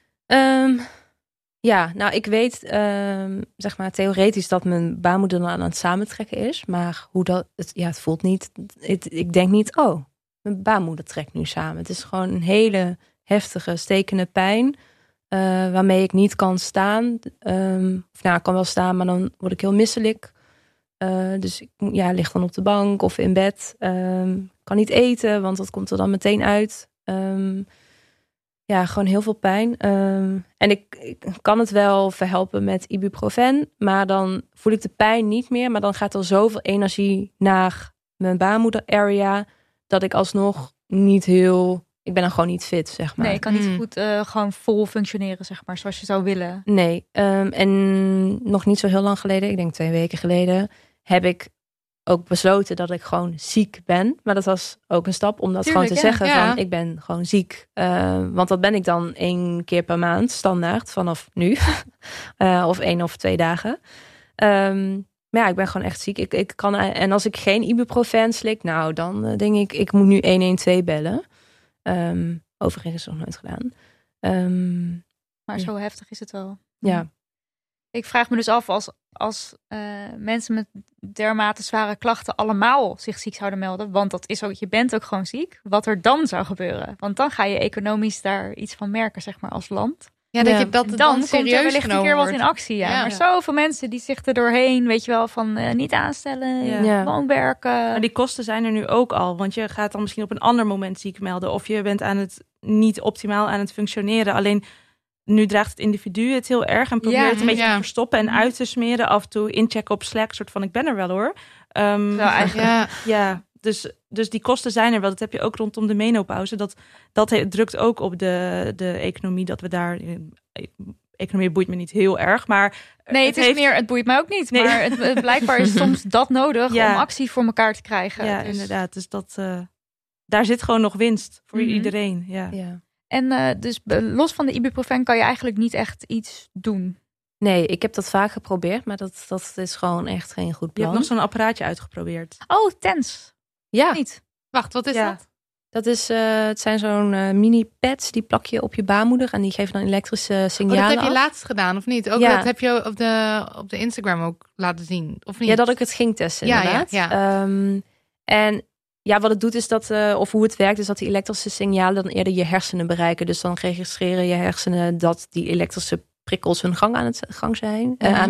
Ik weet zeg maar theoretisch dat mijn baarmoeder dan aan het samentrekken is. Maar hoe dat... Het voelt niet... Ik denk niet, mijn baarmoeder trekt nu samen. Het is gewoon een hele heftige, stekende pijn. Waarmee ik niet kan staan. Ik kan wel staan, maar dan word ik heel misselijk. Dus ik lig dan op de bank of in bed. Kan niet eten, want dat komt er dan meteen uit. Gewoon heel veel pijn. En ik kan het wel verhelpen met ibuprofen. Maar dan voel ik de pijn niet meer. Maar dan gaat er zoveel energie naar mijn baarmoeder area... dat ik alsnog niet heel ik ben dan gewoon niet fit, zeg maar. Nee, ik kan niet goed gewoon vol functioneren, zeg maar, zoals je zou willen. Nee, en nog niet zo heel lang geleden, ik denk 2 weken geleden, heb ik ook besloten dat ik gewoon ziek ben. Maar dat was ook een stap om dat gewoon te zeggen van ik ben gewoon ziek. Want dat ben ik dan 1 keer per maand, standaard, vanaf nu. Of 1 of 2 dagen. Maar ja, ik ben gewoon echt ziek. Ik kan, en als ik geen ibuprofen slik, nou dan denk ik moet nu 112 bellen. Overigens nog nooit gedaan. Maar zo heftig is het wel. Ja. Ik vraag me dus af als mensen met dermate zware klachten allemaal zich ziek zouden melden. Want dat is ook, je bent ook gewoon ziek. Wat er dan zou gebeuren. Want dan ga je economisch daar iets van merken, zeg maar, als land. Ja, dat je dat dan komt er wellicht een keer wat in actie. Ja. Ja. Maar zoveel mensen die zich er doorheen, weet je wel, van niet aanstellen, woonwerken. Maar die kosten zijn er nu ook al. Want je gaat dan misschien op een ander moment ziek melden. Of je bent niet optimaal aan het functioneren. Alleen nu draagt het individu het heel erg. En probeert het een beetje te verstoppen en uit te smeren. Af en toe inchecken op Slack. Soort van, ik ben er wel hoor. Dus die kosten zijn er wel. Dat heb je ook rondom de menopauze. Dat drukt ook op de economie. Dat we daar... Economie boeit me niet heel erg, maar... Nee, het boeit mij ook niet. Nee. Maar het blijkbaar is soms dat nodig om actie voor elkaar te krijgen. Ja, dus. Inderdaad. Dus daar zit gewoon nog winst voor iedereen. Ja. En dus los van de ibuprofen kan je eigenlijk niet echt iets doen. Nee, ik heb dat vaak geprobeerd, maar dat is gewoon echt geen goed plan. Je hebt nog zo'n apparaatje uitgeprobeerd. Oh, TENS. Ja. Niet. Wacht, wat is dat? Dat is, het zijn zo'n mini-pads, die plak je op je baarmoeder en die geven dan elektrische signalen dat heb je af. laatst gedaan, of niet? Ook dat heb je op de Instagram ook laten zien, of niet? Ja, dat ik het ging testen, inderdaad. Ja. En ja, wat het doet is dat, of hoe het werkt, is dat die elektrische signalen dan eerder je hersenen bereiken. Dus dan registreren je hersenen dat die elektrische prikkels hun gang aan het gang zijn. Hun gang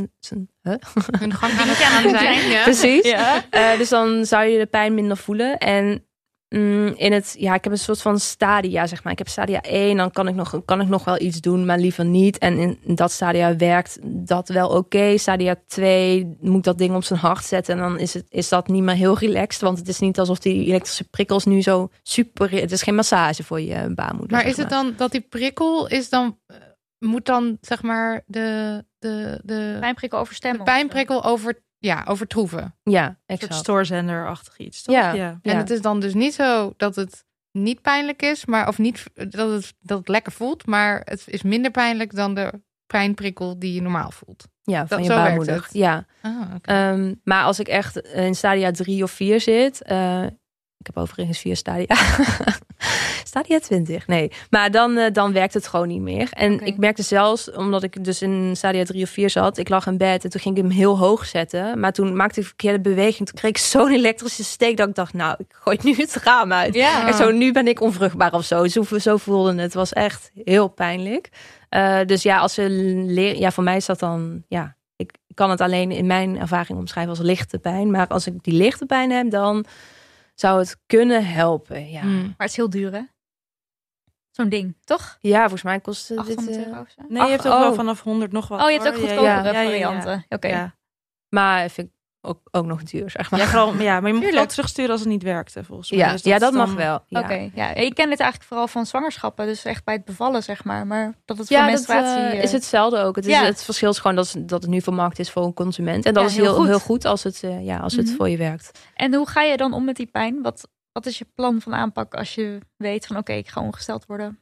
aan het gaan zijn. Ja. Precies. Ja. Dus dan zou je de pijn minder voelen. En ik heb een soort van stadia, zeg maar. Ik heb stadia 1, dan kan ik nog wel iets doen, maar liever niet. En in dat stadia werkt dat wel oké. Stadia 2 moet dat ding op zijn hart zetten. En dan is dat niet meer heel relaxed. Want het is niet alsof die elektrische prikkels nu zo super... Het is geen massage voor je baarmoeder. Maar is het dan dat die prikkel is dan... Moet dan, zeg maar, de pijnprikkel overstemmen? De pijnprikkel overtroeven. Ja, exact. Een soort stoorzenderachtig iets, toch? Ja. En het is dan dus niet zo dat het niet pijnlijk is, maar of niet dat het lekker voelt, maar het is minder pijnlijk dan de pijnprikkel die je normaal voelt. Ja, van je baarmoeder. Ja. Okay. Maar als ik echt in stadia 3 of 4 zit, ik heb overigens 4 stadia. Stadia 20, nee. Maar dan werkt het gewoon niet meer. En ik merkte zelfs, omdat ik dus in stadia 3 of 4 zat, ik lag in bed en toen ging ik hem heel hoog zetten. Maar toen maakte ik een verkeerde beweging. Toen kreeg ik zo'n elektrische steek dat ik dacht, nou, ik gooi nu het raam uit. Ja. En zo, nu ben ik onvruchtbaar of zo. Zo voelde het. Het was echt heel pijnlijk. Dus ja, als ze leren, ja, voor mij is dat dan, ja, ik kan het alleen in mijn ervaring omschrijven als lichte pijn. Maar als ik die lichte pijn heb, dan zou het kunnen helpen, ja. Maar het is heel duur, hè? Zo'n ding, toch? Ja, volgens mij kost het 800 euro. Nee, je hebt ook wel vanaf 100 nog wat. Oh, je hebt ook goedkopere varianten. Ja. Oké. Ja. Maar vind ik ook nog duur, zeg maar. Ja, maar je moet het wel terugsturen als het niet werkte, volgens mij. Ja, dus dat mag wel. Ja. Oké. Ja. Ik ken dit eigenlijk vooral van zwangerschappen. Dus echt bij het bevallen, zeg maar. Maar dat het voor menstruatie... dat is hetzelfde ook. Het verschil is gewoon dat het nu vermarkt is voor een consument. En dat is heel goed als het, het voor je werkt. En hoe ga je dan om met die pijn? Wat is je plan van aanpak als je weet van oké, ik ga ongesteld worden?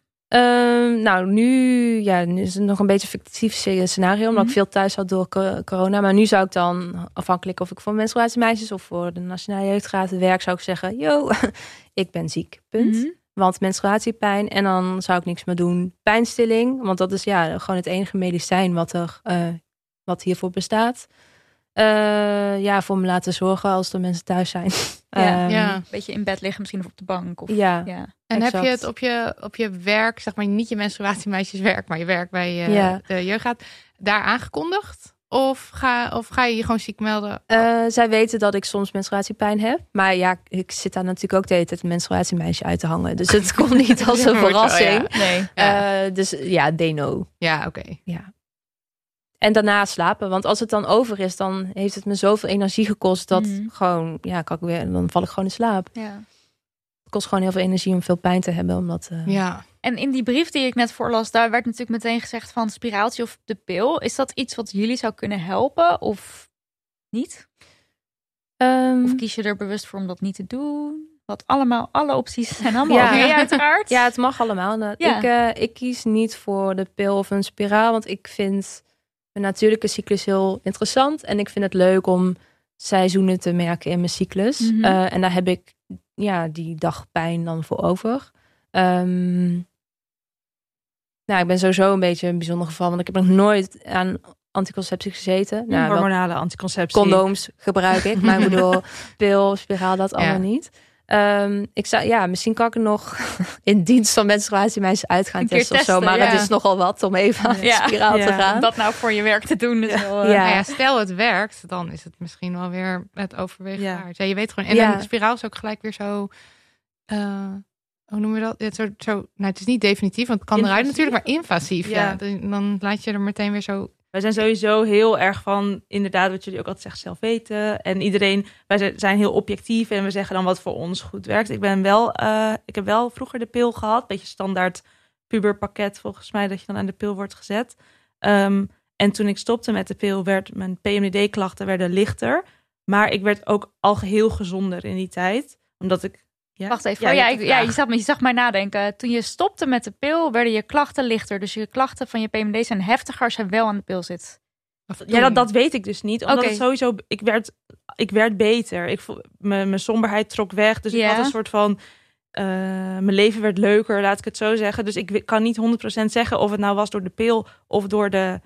Nu is het nog een beetje een fictief scenario, omdat ik veel thuis had door corona. Maar nu zou ik dan, afhankelijk of ik voor menstruatiemeisjes of voor de Nationale Jeugdraad werk, zou ik zeggen, ik ben ziek, punt. Want menstruatiepijn, en dan zou ik niks meer doen. Pijnstilling, want dat is gewoon het enige medicijn wat hiervoor bestaat. Voor me laten zorgen als er mensen thuis zijn. Een beetje in bed liggen, misschien of op de bank. Of, ja. En heb je het op je werk, zeg maar niet je menstruatiemeisjeswerk, maar je werk bij de jeugdraad, daar aangekondigd? Of ga je je gewoon ziek melden? Zij weten dat ik soms menstruatiepijn heb. Maar ja, ik zit daar natuurlijk ook de hele tijd een menstruatiemeisje uit te hangen. Dus het komt niet als een verrassing. Nee. Dus ja, they know. Ja, oké. Ja. En daarna slapen. Want als het dan over is, dan heeft het me zoveel energie gekost dat dan val ik gewoon in slaap. Ja. kost gewoon heel veel energie om veel pijn te hebben. Omdat, Ja. En in die brief die ik net voorlas, daar werd natuurlijk meteen gezegd van spiraaltje of de pil. Is dat iets wat jullie zou kunnen helpen of niet? Of kies je er bewust voor om dat niet te doen? Wat alle opties zijn allemaal oké, uiteraard. Ja, het mag allemaal. Ja. Ik kies niet voor de pil of een spiraal, want ik vind mijn natuurlijke cyclus heel interessant. En ik vind het leuk om seizoenen te merken in mijn cyclus. Mhm. En daar heb ik die dag pijn dan voor over. Ik ben sowieso een beetje een bijzonder geval, want ik heb nog nooit aan anticonceptie gezeten. Nou, hormonale anticonceptie. Condooms gebruik ik, maar ik bedoel, pil, spiraal, dat allemaal niet. Misschien kan ik er nog in dienst van menstruatiemeisjes uit gaan testen of zo. Maar het is nogal wat om even aan de spiraal te gaan. Om dat nou voor je werk te doen. Dus stel het werkt, dan is het misschien wel weer het overwegen waard. Ja, je weet gewoon. En een spiraal is ook gelijk weer zo. Hoe noemen we dat? Het is niet definitief, want het kan eruit natuurlijk, maar invasief. Ja. Dan laat je er meteen weer zo. Wij zijn sowieso heel erg van, inderdaad, wat jullie ook altijd zeggen, zelf weten. En wij zijn heel objectief en we zeggen dan wat voor ons goed werkt. Ik heb wel vroeger de pil gehad, beetje standaard puberpakket volgens mij, dat je dan aan de pil wordt gezet. En toen ik stopte met de pil, werd mijn PMDD-klachten werden lichter. Maar ik werd ook al geheel gezonder in die tijd, omdat ik. Ja? Wacht even. Je zag mij nadenken. Toen je stopte met de pil, werden je klachten lichter. Dus je klachten van je PMD zijn heftiger als je wel aan de pil zit. Dat weet ik dus niet. Omdat het sowieso, ik werd beter. Mijn somberheid trok weg. Dus ik had een soort van, mijn leven werd leuker, laat ik het zo zeggen. Dus ik kan niet 100% zeggen of het nou was door de pil of door de.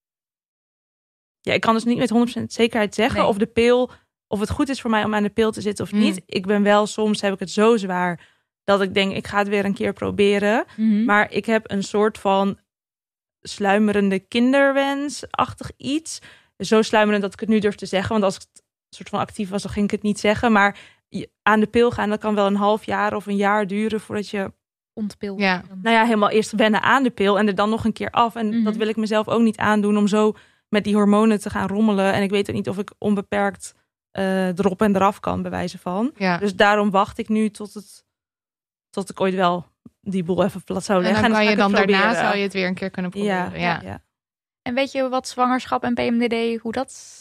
Ja, ik kan dus niet met 100% zekerheid zeggen of de pil. Of het goed is voor mij om aan de pil te zitten of niet. Ik ben wel, soms heb ik het zo zwaar dat ik denk, ik ga het weer een keer proberen. Mm-hmm. Maar ik heb een soort van sluimerende kinderwens-achtig iets. Zo sluimerend dat ik het nu durf te zeggen. Want als ik een soort van actief was, dan ging ik het niet zeggen. Maar aan de pil gaan, dat kan wel een half jaar of een jaar duren voordat je ontpil. Ja. Helemaal eerst wennen aan de pil en er dan nog een keer af. En dat wil ik mezelf ook niet aandoen om zo met die hormonen te gaan rommelen. En ik weet ook niet of ik onbeperkt erop en eraf kan, bij wijze van. Ja. Dus daarom wacht ik nu tot ik ooit wel die boel even plat zou leggen. En dan kan je daarna zou je het weer een keer kunnen proberen. Ja. En weet je wat zwangerschap en PMDD, hoe dat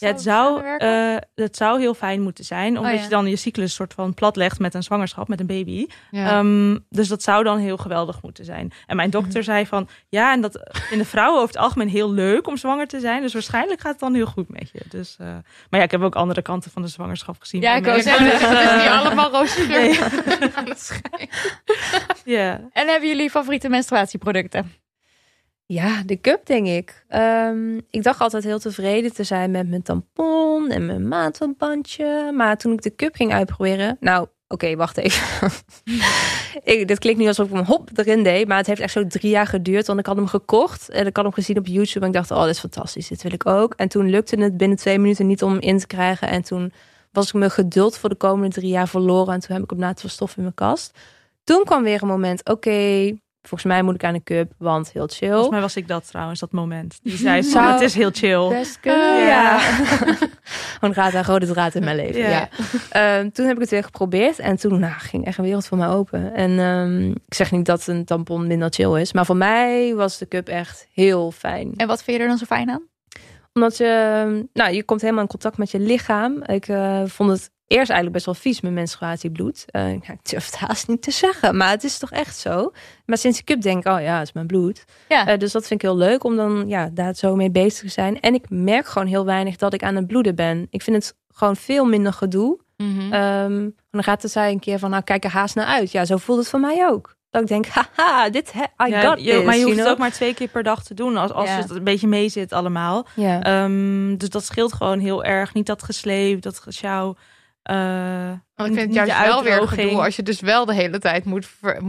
het zou heel fijn moeten zijn. Omdat je dan je cyclus soort van plat legt met een zwangerschap, met een baby. Ja. Dus dat zou dan heel geweldig moeten zijn. En mijn dokter zei van, en dat vinden vrouwen over het algemeen heel leuk om zwanger te zijn. Dus waarschijnlijk gaat het dan heel goed met je. Dus, maar ik heb ook andere kanten van de zwangerschap gezien. Ja, ik wou zeggen, het is niet allemaal roze geur aan het schijn. Ja. En hebben jullie favoriete menstruatieproducten? Ja, de cup, denk ik. Ik dacht altijd heel tevreden te zijn met mijn tampon en mijn maandverbandje. Maar toen ik de cup ging uitproberen. Nou, oké, wacht even. Dit klinkt niet alsof ik hem erin deed. Maar het heeft echt zo 3 jaar geduurd. Want ik had hem gekocht. En ik had hem gezien op YouTube. En ik dacht, dit is fantastisch. Dit wil ik ook. En toen lukte het binnen 2 minuten niet om hem in te krijgen. En toen was ik mijn geduld voor de komende 3 jaar verloren. En toen heb ik hem laten verstoffen in mijn kast. Toen kwam weer een moment, volgens mij moet ik aan de cup, want heel chill. Volgens mij was ik dat trouwens, dat moment. Die zei van, het is heel chill. Best kunnen, ja. Gewoon een rode draad in mijn leven. Ja. Toen heb ik het weer geprobeerd. En toen ging echt een wereld voor mij open. En ik zeg niet dat een tampon minder chill is. Maar voor mij was de cup echt heel fijn. En wat vind je er dan zo fijn aan? Omdat je komt helemaal in contact met je lichaam. Ik vond het eerst eigenlijk best wel vies, mijn menstruatiebloed. Ik durf het haast niet te zeggen, maar het is toch echt zo. Maar sinds de cup denk ik, het is mijn bloed. Ja. Dus dat vind ik heel leuk om dan daar zo mee bezig te zijn. En ik merk gewoon heel weinig dat ik aan het bloeden ben. Ik vind het gewoon veel minder gedoe. Mm-hmm. Dan gaat zij een keer van, kijk er haast naar uit. Ja, zo voelt het voor mij ook. Dat ik denk, haha, I got this. Maar je hoeft het ook maar 2 keer per dag te doen. Als het een beetje mee zit allemaal. Ja. Dus dat scheelt gewoon heel erg. Niet dat gesleep, dat gesjouw. Want ik vind het juist wel weer gedoe als je dus wel de hele tijd moet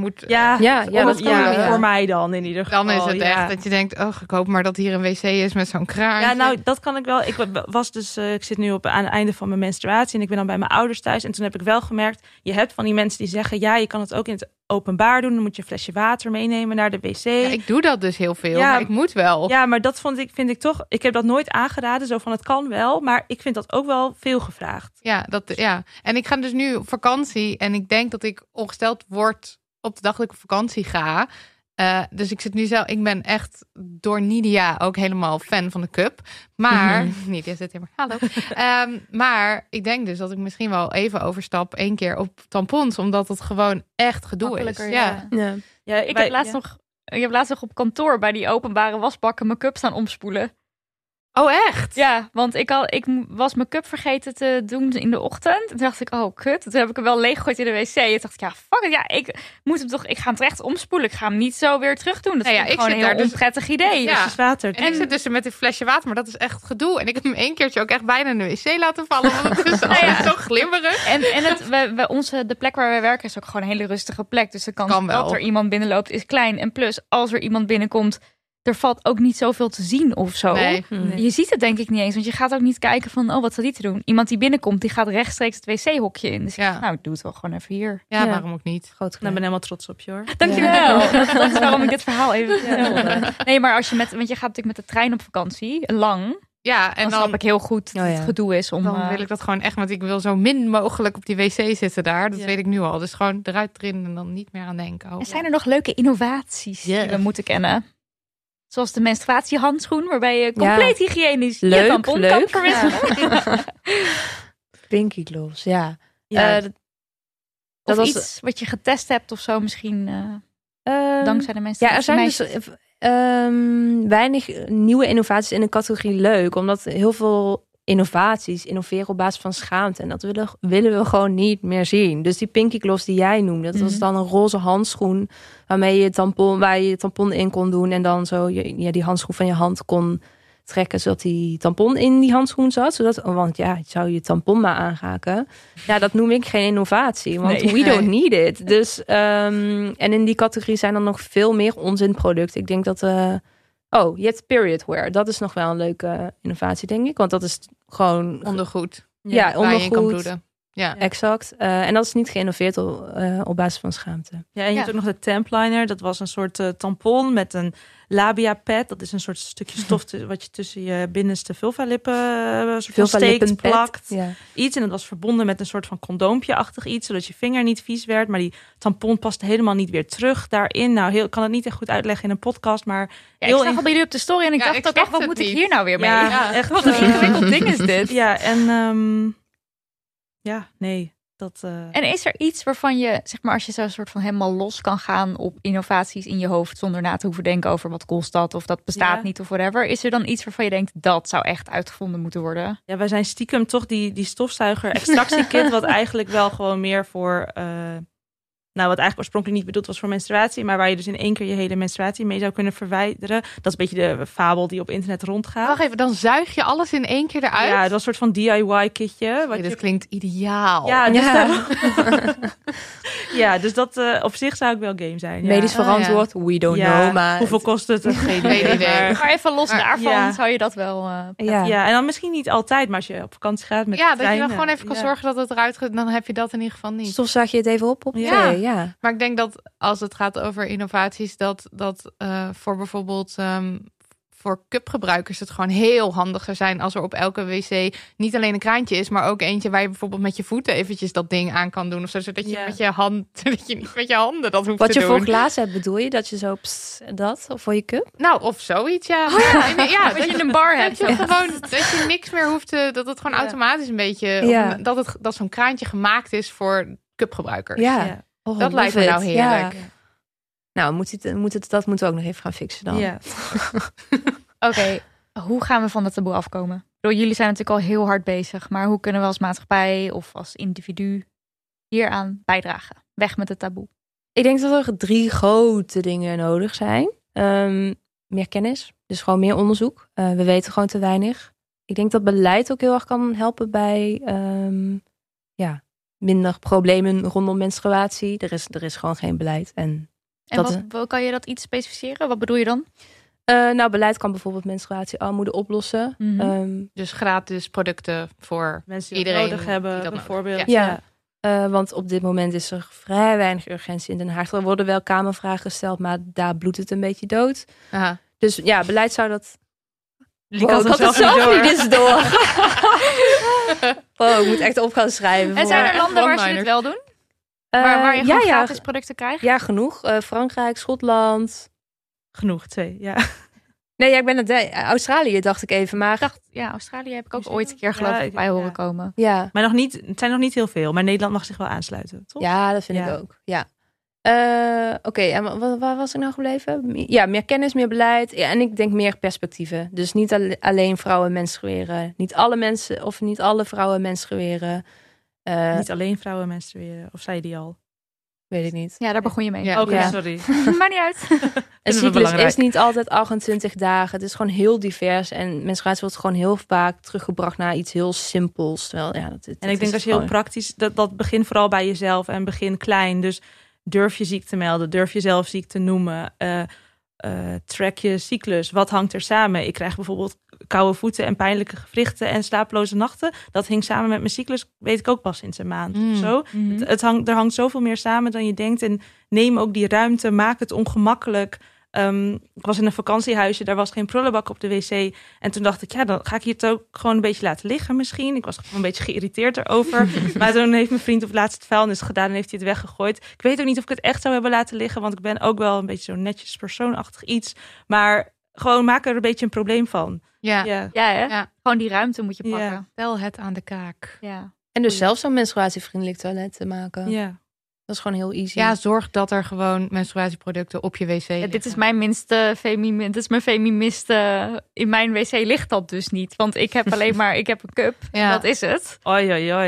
dat kan voor mij dan in ieder geval. Dan is het echt dat je denkt, ik hoop maar dat hier een wc is met zo'n kraan. Ja, nou, dat kan ik wel. Ik zit nu aan het einde van mijn menstruatie en ik ben dan bij mijn ouders thuis. En toen heb ik wel gemerkt, je hebt van die mensen die zeggen, je kan het ook in het openbaar doen. Dan moet je een flesje water meenemen naar de wc. Ja, ik doe dat dus heel veel, maar ik moet wel. Ja, maar dat vind ik toch, ik heb dat nooit aangeraden, zo van het kan wel, maar ik vind dat ook wel veel gevraagd. Ja, en ik ga dus nu op vakantie en ik denk dat ik ongesteld word op de dag dat ik op vakantie ga. Dus ik ben echt door Nidia ook helemaal fan van de cup. Maar, Nidia zit hier maar, hallo. Maar ik denk dus dat ik misschien wel even overstap 1 keer op tampons. Omdat het gewoon echt gedoe is. Ja. Ik heb laatst nog op kantoor bij die openbare wasbakken mijn cup staan omspoelen. Oh, echt? Ja, want ik was mijn cup vergeten te doen in de ochtend. En toen dacht ik, oh kut. Toen heb ik hem wel leeggegooid in de wc. En toen dacht ik, ja, fuck it. Ja, ik ga hem terecht omspoelen. Ik ga hem niet zo weer terug doen. Dat is gewoon een heel onprettig idee. Ja. Dus water. En ik zit dus met een flesje water, maar dat is echt gedoe. En ik heb hem 1 keertje ook echt bijna in de wc laten vallen. Want het is altijd zo glibberig. En de plek waar wij werken is ook gewoon een hele rustige plek. Dus de kans dat er iemand binnenloopt is klein. En plus, als er iemand binnenkomt, er valt ook niet zoveel te zien of zo. Nee. Je ziet het denk ik niet eens. Want je gaat ook niet kijken van, wat staat die te doen? Iemand die binnenkomt, die gaat rechtstreeks het wc-hokje in. Dus ik doe het wel gewoon even hier. Ja, waarom ook niet? Groot Nou, ik ben helemaal trots op je hoor. Dankjewel. Ja. Dat is waarom ik dit verhaal even vertelde. Nee, maar want je gaat natuurlijk met de trein op vakantie, lang. Ja, en dan snap ik heel goed dat het gedoe is om... Dan wil ik dat gewoon echt, want ik wil zo min mogelijk op die wc zitten daar. Dat weet ik nu al. Dus gewoon eruit, erin en dan niet meer aan denken. En zijn er nog leuke innovaties die we moeten kennen? Zoals de menstruatiehandschoen, waarbij je compleet hygiënisch je tampon kan verwisselen. Pinky gloves, dat was iets wat je getest hebt of zo misschien dankzij de menstruatie. Ja, er zijn dus weinig nieuwe innovaties in de categorie leuk. Omdat heel veel innovaties innoveren op basis van schaamte. En dat willen we gewoon niet meer zien. Dus die pinky gloves die jij noemde, dat was dan een roze handschoen waar je je tampon in kon doen en dan zo die handschoen van je hand kon trekken zodat die tampon in die handschoen zat. Want je zou je tampon maar aanraken. Ja, dat noem ik geen innovatie. Want we don't need it. Dus, en in die categorie zijn er nog veel meer onzinproducten. Ik denk dat... je hebt period wear. Dat is nog wel een leuke innovatie, denk ik. Want dat is gewoon... Ondergoed. Ja, ondergoed. Waar je in kan bloeden. Ja, exact. En dat is niet geïnnoveerd op basis van schaamte. Ja, en je hebt ook nog de Templiner. Dat was een soort tampon met een labia pad. Dat is een soort stukje stof wat je tussen je binnenste vulvalippen steekt, plakt. Ja. Iets. En dat was verbonden met een soort van condoompje-achtig iets, zodat je vinger niet vies werd. Maar die tampon past helemaal niet weer terug daarin. Nou, ik kan het niet echt goed uitleggen in een podcast, maar... Ja, ik zag al bij jullie op de story en ik dacht ook echt, wat moet ik hier nou weer mee? Ja, echt. Wat een ingewikkeld ding is dit. Ja, en... En is er iets waarvan je, zeg maar, als je zo soort van helemaal los kan gaan op innovaties in je hoofd zonder na te hoeven denken over wat kost dat of dat bestaat niet of whatever. Is er dan iets waarvan je denkt dat zou echt uitgevonden moeten worden? Ja, wij zijn stiekem toch die stofzuiger extractiekit wat eigenlijk wel gewoon meer voor... wat eigenlijk oorspronkelijk niet bedoeld was voor menstruatie, maar waar je dus in 1 keer je hele menstruatie mee zou kunnen verwijderen. Dat is een beetje de fabel die op internet rondgaat. Wacht even, dan zuig je alles in 1 keer eruit? Ja, dat was een soort van DIY-kitje. Dat klinkt ideaal. Ja, dus dat op zich zou ik wel game zijn. Ja. Medisch verantwoord, we don't know. Maar hoeveel kost het? Geen idee. Maar even los daarvan zou je dat wel... Ja, en dan misschien niet altijd, maar als je op vakantie gaat met de trein, dat je dan gewoon even kan zorgen dat het eruit gaat, dan heb je dat in ieder geval niet. Stofzuig je het even op ja. Maar ik denk dat als het gaat over innovaties, dat voor bijvoorbeeld voor cupgebruikers het gewoon heel handig zou zijn als er op elke wc niet alleen een kraantje is, maar ook eentje waar je bijvoorbeeld met je voeten eventjes dat ding aan kan doen of zo, zodat je met je hand, dat je niet met je handen dat hoeft te doen. Wat je voor glazen hebt, bedoel je dat je zo dat of voor je cup? Nou, of zoiets, ja. Dat je een bar hebt. Dat je gewoon dat je niks meer hoeft te, dat het gewoon automatisch een beetje dat zo'n kraantje gemaakt is voor cupgebruikers. Ja. Oh, dat lijkt me nou heerlijk. Ja. Nou, dat moeten we ook nog even gaan fixen dan. Ja. Oké, hoe gaan we van dat taboe afkomen? Jullie zijn natuurlijk al heel hard bezig, maar hoe kunnen we als maatschappij of als individu hieraan bijdragen? Weg met het taboe. Ik denk dat er 3 grote dingen nodig zijn. Meer kennis, dus gewoon meer onderzoek. We weten gewoon te weinig. Ik denk dat beleid ook heel erg kan helpen bij minder problemen rondom menstruatie. Er is gewoon geen beleid. En kan je dat iets specificeren? Wat bedoel je dan? Beleid kan bijvoorbeeld menstruatiearmoede oplossen. Mm-hmm. Dus gratis producten voor mensen die iedereen nodig hebben, die bijvoorbeeld. Ja. Want op dit moment is er vrij weinig urgentie in Den Haag. Er worden wel kamervragen gesteld, maar daar bloedt het een beetje dood. Aha. Dus ja, beleid zou dat Die Wow, ik had het zelf niet eens door. Ik moet echt op gaan schrijven. En zijn er landen waar ze dit wel doen? Waar je gewoon gratis producten krijgt? Ja, genoeg. Frankrijk, Schotland. Genoeg, 2, ja. Nee, ik ben Australië, dacht ik even. Maar Australië heb ik ook ooit een keer geloof ik bij horen komen. Ja. Maar het zijn nog niet heel veel. Maar Nederland mag zich wel aansluiten, toch? Ja, dat vind ik ook. Ja. Oké, en waar was ik nou gebleven? Ja, meer kennis, meer beleid. Ja, en ik denk meer perspectieven. Dus niet alleen vrouwen menstrueren. Niet alle mensen of niet alle vrouwen menstrueren. Niet alleen vrouwen menstrueren. Of zei je die al? Weet ik niet. Ja, daar begon je mee. Ja. Oké, Ja. sorry. Maakt niet uit. Een cyclus belangrijk. is niet altijd 28 dagen. Het is gewoon heel divers. En menstruatie wordt gewoon heel vaak teruggebracht naar iets heel simpels. Terwijl, ja, En ik denk als je heel praktisch, dat begint vooral bij jezelf en begin klein. Dus durf je ziek te melden, durf je zelf ziek te noemen. Track je cyclus. Wat hangt er samen? Ik krijg bijvoorbeeld koude voeten en pijnlijke gewrichten en slapeloze nachten. Dat hing samen met mijn cyclus, weet ik ook pas sinds een maand of zo. Er hangt zoveel meer samen dan je denkt. En neem ook die ruimte, maak het ongemakkelijk. Ik was in een vakantiehuisje, daar was geen prullenbak op de wc. En toen dacht ik, ja, dan ga ik hier het ook gewoon een beetje laten liggen misschien. Ik was gewoon een beetje geïrriteerd erover. Maar toen heeft mijn vriend op het laatst het vuilnis gedaan en heeft hij het weggegooid. Ik weet ook niet of ik het echt zou hebben laten liggen, want ik ben ook wel een beetje zo'n netjes persoonachtig iets. Maar gewoon maak er een beetje een probleem van. Ja. Ja. Ja, hè? Ja. Gewoon die ruimte moet je pakken. Ja. Stel het aan de kaak. Ja. En dus zelf zo'n menstruatievriendelijk toilet te maken. Ja. Dat is gewoon heel easy. Ja, zorg dat er gewoon menstruatieproducten op je wc liggen. Dit is mijn minste dit is mijn feministe. In mijn wc ligt dat dus niet. Want ik heb alleen maar, ik heb een cup. Ja. Dat is het. Oei.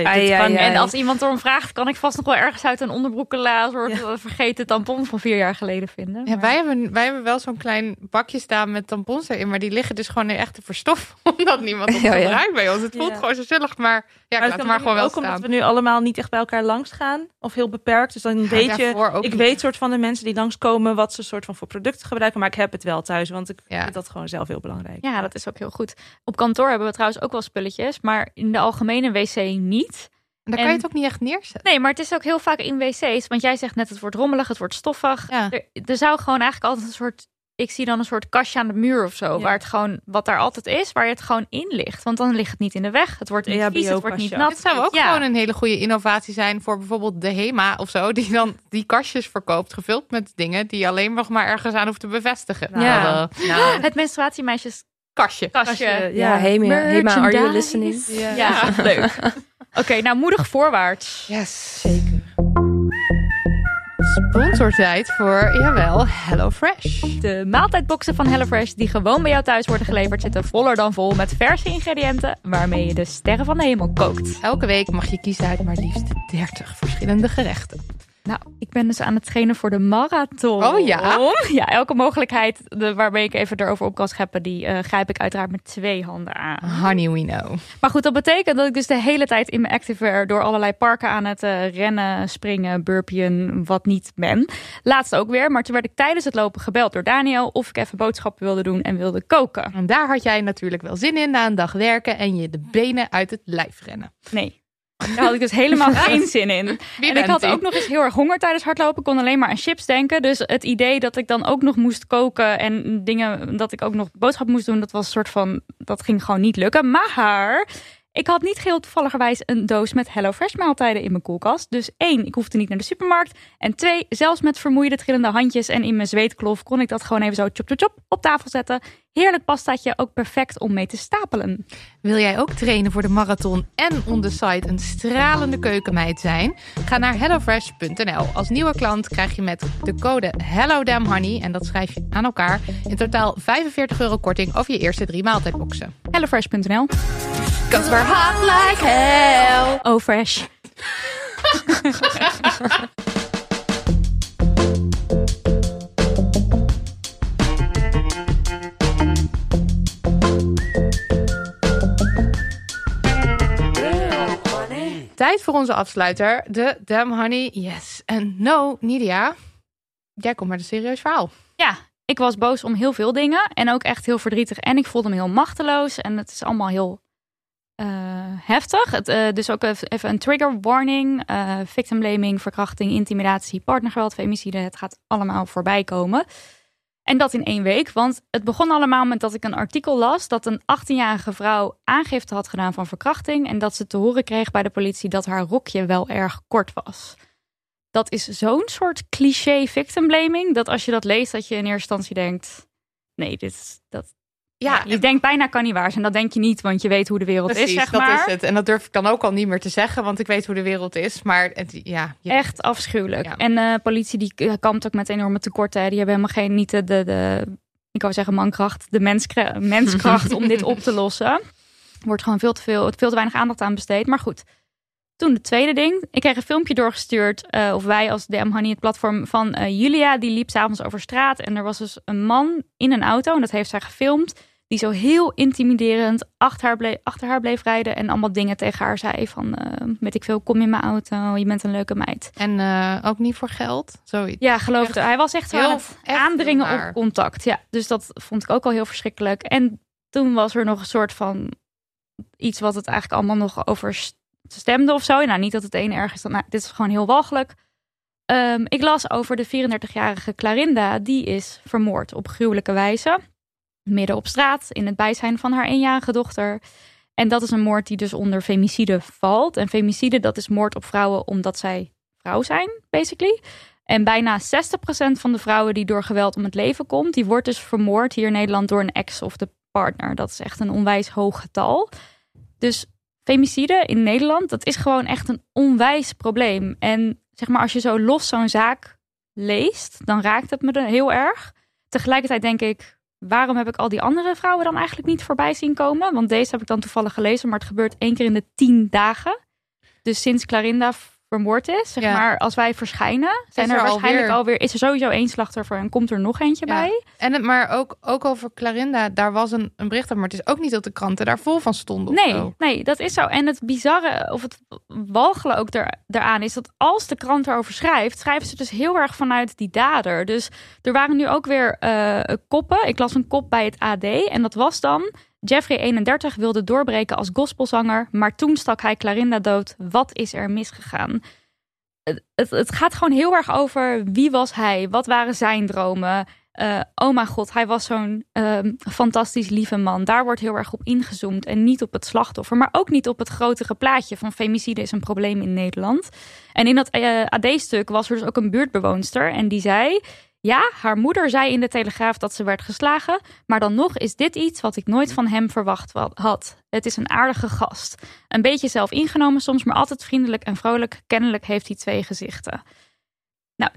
En als iemand erom vraagt, kan ik vast nog wel ergens uit een onderbroekenla soort vergeten tampon van 4 jaar geleden vinden. Ja, wij hebben wel zo'n klein bakje staan met tampons erin, maar die liggen dus gewoon echt te verstoffen, omdat niemand het gebruikt bij ons. Het voelt gewoon zo zullig, maar ja, ik laat het maar gewoon wel ook staan. omdat we nu allemaal niet echt bij elkaar langs gaan. Of heel beperkt. Dus dan weet je, ik weet soort van de mensen die langskomen wat ze soort van voor producten gebruiken. Maar ik heb het wel thuis, want ik vind dat gewoon zelf heel belangrijk. Ja, dat is ook heel goed. Op kantoor hebben we trouwens ook wel spulletjes, maar in de algemene wc niet. En daar kan je het ook niet echt neerzetten. Nee, maar het is ook heel vaak in wc's. Want jij zegt net, het wordt rommelig, het wordt stoffig. Ja. Er zou gewoon eigenlijk altijd een soort... Ik zie dan een soort kastje aan de muur of zo. Ja. Waar het gewoon, wat daar altijd is, waar je het gewoon in ligt. Want dan ligt het niet in de weg. Het wordt niet vies, het wordt niet nat. Dit zou ook gewoon een hele goede innovatie zijn voor bijvoorbeeld de HEMA of zo. Die dan die kastjes verkoopt, gevuld met dingen die je alleen nog maar ergens aan hoeft te bevestigen. Nou, het menstruatiemeisjes kastje. Ja, Hema, are you listening? Ja, leuk. Oké, nou moedig voorwaarts. Yes, zeker. Sponsortijd voor, jawel, HelloFresh. De maaltijdboxen van HelloFresh die gewoon bij jou thuis worden geleverd zitten voller dan vol met verse ingrediënten waarmee je de sterren van de hemel kookt. Elke week mag je kiezen uit maar liefst 30 verschillende gerechten. Nou, ik ben dus aan het trainen voor de marathon. Oh ja? Ja, elke mogelijkheid waarmee ik even erover op kan scheppen, die grijp ik uiteraard met 2 handen aan. Honey, we know. Maar goed, dat betekent dat ik dus de hele tijd in mijn activewear door allerlei parken aan het rennen, springen, burpien, wat niet ben. Laatst ook weer, maar toen werd ik tijdens het lopen gebeld door Daniel of ik even boodschappen wilde doen en wilde koken. En daar had jij natuurlijk wel zin in na een dag werken en je de benen uit het lijf rennen. Nee. Daar had ik dus helemaal geen zin in. En ik had ook nog eens heel erg honger tijdens hardlopen. Ik kon alleen maar aan chips denken. Dus het idee dat ik dan ook nog moest koken en dingen, dat ik ook nog boodschappen moest doen, dat was een soort van, dat ging gewoon niet lukken. Maar ik had niet geheel toevalligerwijs een doos met HelloFresh maaltijden in mijn koelkast. Dus 1, ik hoefde niet naar de supermarkt. En 2, zelfs met vermoeide trillende handjes en in mijn zweetklof kon ik dat gewoon even zo chop chop chop op tafel zetten. Heerlijk pastaatje, ook perfect om mee te stapelen. Wil jij ook trainen voor de marathon en on the side een stralende keukenmeid zijn? Ga naar hellofresh.nl. Als nieuwe klant krijg je met de code HelloDamnHoney, en dat schrijf je aan elkaar, in totaal €45 korting over je eerste 3 maaltijdboxen. HelloFresh.nl. 'Cause we're hot like hell. Oh, fresh. Tijd voor onze afsluiter, de Damn Honey Yes and No. Nidia, jij komt met een serieus verhaal. Ja, ik was boos om heel veel dingen en ook echt heel verdrietig. En ik voelde me heel machteloos en het is allemaal heel heftig. Dus ook even een trigger warning. Victim blaming, verkrachting, intimidatie, partnergeweld, femicide. Het gaat allemaal voorbij komen. En dat in 1 week, want het begon allemaal met dat ik een artikel las dat een 18-jarige vrouw aangifte had gedaan van verkrachting en dat ze te horen kreeg bij de politie dat haar rokje wel erg kort was. Dat is zo'n soort cliché victim blaming, dat als je dat leest, dat je in eerste instantie denkt, nee, je denkt bijna kan niet waar zijn. Dat denk je niet, want je weet hoe de wereld precies, is, zeg maar. Dat is het. En dat durf ik dan ook al niet meer te zeggen, want ik weet hoe de wereld is. Maar echt afschuwelijk. Ja. En de politie die kampt ook met enorme tekorten. Hè. Die hebben helemaal niet ik wou zeggen mankracht, de menskracht om dit op te lossen. Er wordt gewoon veel te weinig aandacht aan besteed. Maar goed, toen het tweede ding. Ik kreeg een filmpje doorgestuurd, of wij als DM Honey, het platform van Julia. Die liep 's avonds over straat en er was dus een man in een auto. En dat heeft zij gefilmd. Die zo heel intimiderend achter haar bleef rijden. En allemaal dingen tegen haar zei van, weet ik veel, kom in mijn auto. Je bent een leuke meid. En ook niet voor geld? Zoiets. Ja, geloofde. Hij was echt aan het aandringen op contact. Ja, dus dat vond ik ook al heel verschrikkelijk. En toen was er nog een soort van iets wat het eigenlijk allemaal nog over stemde of zo. Nou, niet dat het een erg is. Dit is gewoon heel walgelijk. Ik las over de 34-jarige Clarinda. Die is vermoord op gruwelijke wijze. Midden op straat, in het bijzijn van haar 1-jarige dochter. En dat is een moord die dus onder femicide valt. En femicide, dat is moord op vrouwen omdat zij vrouw zijn, basically. En bijna 60% van de vrouwen die door geweld om het leven komt, die wordt dus vermoord hier in Nederland door een ex of de partner. Dat is echt een onwijs hoog getal. Dus femicide in Nederland, dat is gewoon echt een onwijs probleem. En zeg maar, als je zo los zo'n zaak leest, dan raakt het me heel erg. Tegelijkertijd denk ik, waarom heb ik al die andere vrouwen dan eigenlijk niet voorbij zien komen? Want deze heb ik dan toevallig gelezen, maar het gebeurt 1 keer in de 10 dagen. Dus sinds Clarinda vermoord is, zeg maar, als wij verschijnen, zijn er waarschijnlijk alweer, is er sowieso 1 slachtoffer en komt er nog eentje bij. Maar ook over Clarinda, daar was een bericht op, maar het is ook niet dat de kranten daar vol van stonden. Nee, dat is zo. En het bizarre, of het walgelen ook daaraan is dat als de krant erover schrijven ze dus heel erg vanuit die dader. Dus er waren nu ook weer koppen. Ik las een kop bij het AD en dat was dan: Jeffrey 31 wilde doorbreken als gospelzanger, maar toen stak hij Clarinda dood. Wat is er misgegaan? Het gaat gewoon heel erg over wie was hij? Wat waren zijn dromen? Oh mijn god, hij was zo'n fantastisch lieve man. Daar wordt heel erg op ingezoomd en niet op het slachtoffer, maar ook niet op het grotere plaatje van femicide is een probleem in Nederland. En in dat AD-stuk was er dus ook een buurtbewoonster en die zei: ja, haar moeder zei in de Telegraaf dat ze werd geslagen, maar dan nog is dit iets wat ik nooit van hem verwacht had. Het is een aardige gast. Een beetje zelf ingenomen soms, maar altijd vriendelijk en vrolijk. Kennelijk heeft hij 2 gezichten. Nou,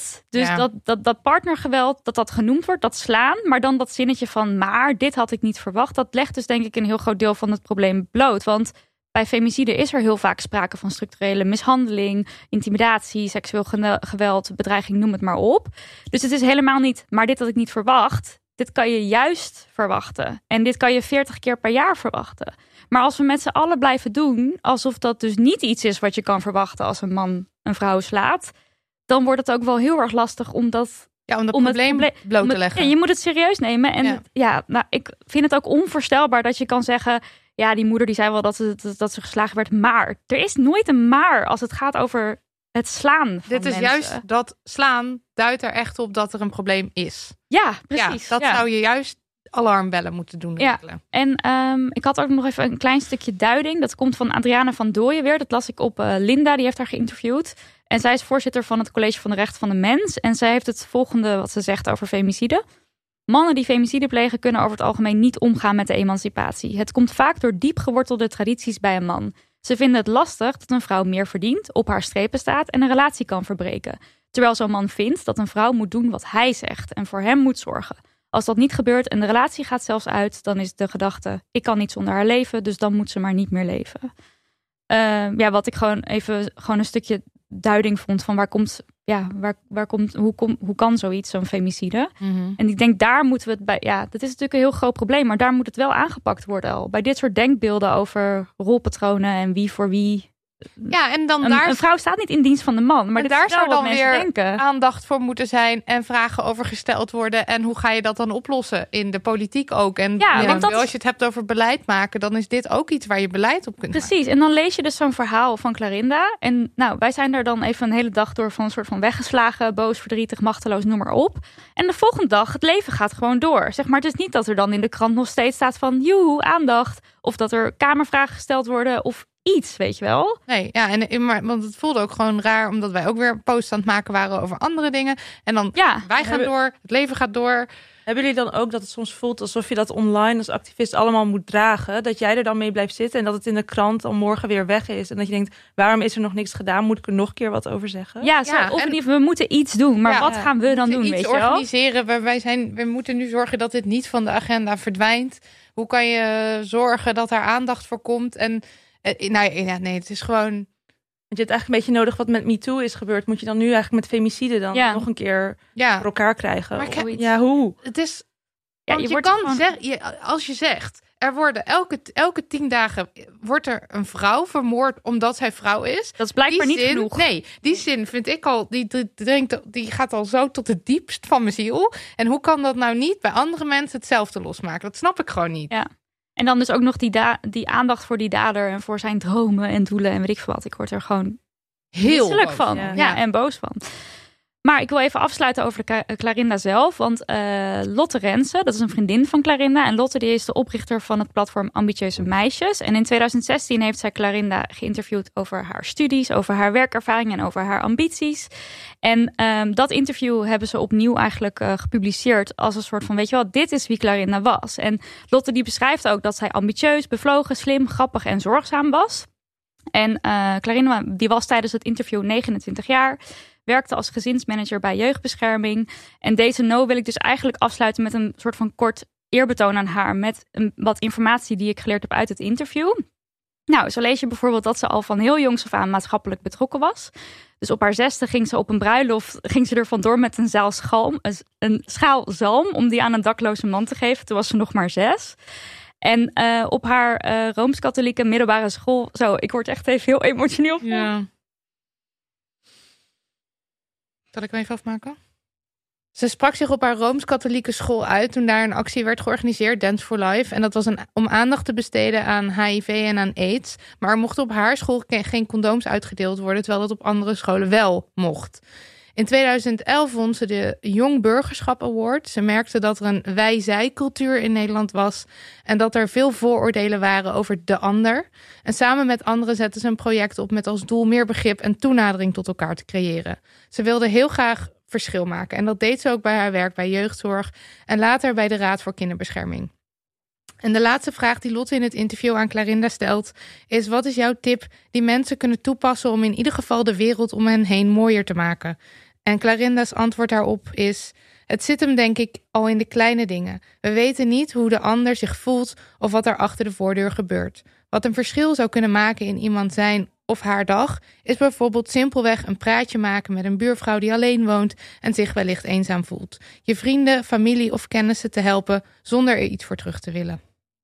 dat partnergeweld, dat genoemd wordt, dat slaan, maar dan dat zinnetje van, maar dit had ik niet verwacht, dat legt dus denk ik een heel groot deel van het probleem bloot. Want bij femicide is er heel vaak sprake van structurele mishandeling, intimidatie, seksueel geweld, bedreiging, noem het maar op. Dus het is helemaal niet, maar dit had ik niet verwacht. Dit kan je juist verwachten. En dit kan je 40 keer per jaar verwachten. Maar als we met z'n allen blijven doen, alsof dat dus niet iets is wat je kan verwachten als een man een vrouw slaat, dan wordt het ook wel heel erg lastig om dat probleem bloot te leggen. Je moet het serieus nemen. En ik vind het ook onvoorstelbaar dat je kan zeggen, ja, die moeder die zei wel dat ze geslagen werd, maar er is nooit een maar als het gaat over het slaan van Dit is mensen. Juist dat slaan duidt er echt op dat er een probleem is. Ja, precies. Ja, dat zou je juist alarmbellen moeten doen. Ja. En ik had ook nog even een klein stukje duiding. Dat komt van Adriana van Dooyen weer. Dat las ik op Linda, die heeft haar geïnterviewd. En zij is voorzitter van het College van de Rechten van de Mens. En zij heeft het volgende wat ze zegt over femicide. Mannen die femicide plegen kunnen over het algemeen niet omgaan met de emancipatie. Het komt vaak door diep gewortelde tradities bij een man. Ze vinden het lastig dat een vrouw meer verdient, op haar strepen staat en een relatie kan verbreken. Terwijl zo'n man vindt dat een vrouw moet doen wat hij zegt en voor hem moet zorgen. Als dat niet gebeurt en de relatie gaat zelfs uit, dan is de gedachte, ik kan niet zonder haar leven, dus dan moet ze maar niet meer leven. Wat ik gewoon een stukje duiding vond van hoe kan zoiets, zo'n femicide? Mm-hmm. En ik denk, daar moeten we het bij, dat is natuurlijk een heel groot probleem, maar daar moet het wel aangepakt worden al. Bij dit soort denkbeelden over rolpatronen en wie voor wie Ja, en dan Een vrouw staat niet in dienst van de man. Maar en dit daar is wel zou wat dan mensen weer denken. aandacht voor moeten zijn en vragen over gesteld worden. En hoe ga je dat dan oplossen? In de politiek ook. En want als je het hebt over beleid maken, dan is dit ook iets waar je beleid op kunt Precies, en dan lees je dus zo'n verhaal van Clarinda. En nou, wij zijn er dan even een hele dag door van een soort van weggeslagen, boos, verdrietig, machteloos, noem maar op. En de volgende dag, het leven gaat gewoon door. Zeg maar, het is niet dat er dan in de krant nog steeds staat van joehoe, aandacht. Of dat er kamervragen gesteld worden of iets, weet je wel. Nee, ja, want het voelde ook gewoon raar, omdat wij ook weer posts aan het maken waren over andere dingen. En dan, wij gaan door, het leven gaat door. Hebben jullie dan ook dat het soms voelt alsof je dat online als activist allemaal moet dragen? Dat jij er dan mee blijft zitten en dat het in de krant al morgen weer weg is. En dat je denkt, waarom is er nog niks gedaan? Moet ik er nog een keer wat over zeggen? Ja, of in ieder geval, we moeten iets doen. Maar wat gaan we dan doen, iets weet je wel? organiseren we moeten nu zorgen dat dit niet van de agenda verdwijnt. Hoe kan je zorgen dat er aandacht voor komt? En nee, het is gewoon... Want je hebt eigenlijk een beetje nodig wat met MeToo is gebeurd. Moet je dan nu eigenlijk met femicide dan nog een keer voor elkaar krijgen? Maar hoe? Het is... Als je zegt, er worden elke 10 dagen wordt er een vrouw vermoord omdat zij vrouw is. Dat is blijkbaar niet genoeg. Nee, die zin vind ik al, die gaat al zo tot het diepst van mijn ziel. En hoe kan dat nou niet bij andere mensen hetzelfde losmaken? Dat snap ik gewoon niet. Ja. En dan dus ook nog die aandacht voor die dader en voor zijn dromen en doelen en weet ik veel wat. Ik word er gewoon heel boos van. Ja, en boos van. Maar ik wil even afsluiten over Clarinda zelf. Want Lotte Rensen, dat is een vriendin van Clarinda. En Lotte die is de oprichter van het platform Ambitieuze Meisjes. En in 2016 heeft zij Clarinda geïnterviewd over haar studies, over haar werkervaring en over haar ambities. En dat interview hebben ze opnieuw eigenlijk gepubliceerd als een soort van, weet je wel, dit is wie Clarinda was. En Lotte die beschrijft ook dat zij ambitieus, bevlogen, slim, grappig en zorgzaam was. En Clarinda die was tijdens het interview 29 jaar. Werkte als gezinsmanager bij jeugdbescherming. En deze wil ik dus eigenlijk afsluiten met een soort van kort eerbetoon aan haar. Met wat informatie die ik geleerd heb uit het interview. Nou, zo lees je bijvoorbeeld dat ze al van heel jongs af aan maatschappelijk betrokken was. Dus op haar 6e ging ze op een bruiloft, ging ze er vandoor met een schaal zalm om die aan een dakloze man te geven. Toen was ze nog maar 6. En op haar Rooms-Katholieke middelbare school... Zo, ik word echt even heel emotioneel van. Ja. Zal ik hem even afmaken? Ze sprak zich op haar Rooms-Katholieke school uit toen daar een actie werd georganiseerd, Dance for Life. En dat was om aandacht te besteden aan HIV en aan AIDS. Maar er mochten op haar school geen condooms uitgedeeld worden, terwijl dat op andere scholen wel mocht. In 2011 won ze de Jong Burgerschap Award. Ze merkte dat er een wij-zij-cultuur in Nederland was en dat er veel vooroordelen waren over de ander. En samen met anderen zette ze een project op met als doel meer begrip en toenadering tot elkaar te creëren. Ze wilde heel graag verschil maken en dat deed ze ook bij haar werk bij jeugdzorg en later bij de Raad voor Kinderbescherming. En de laatste vraag die Lotte in het interview aan Clarinda stelt is: wat is jouw tip die mensen kunnen toepassen om in ieder geval de wereld om hen heen mooier te maken? En Clarinda's antwoord daarop is: het zit hem denk ik al in de kleine dingen. We weten niet hoe de ander zich voelt of wat er achter de voordeur gebeurt. Wat een verschil zou kunnen maken in iemand zijn of haar dag is bijvoorbeeld simpelweg een praatje maken met een buurvrouw die alleen woont en zich wellicht eenzaam voelt. Je vrienden, familie of kennissen te helpen zonder er iets voor terug te willen.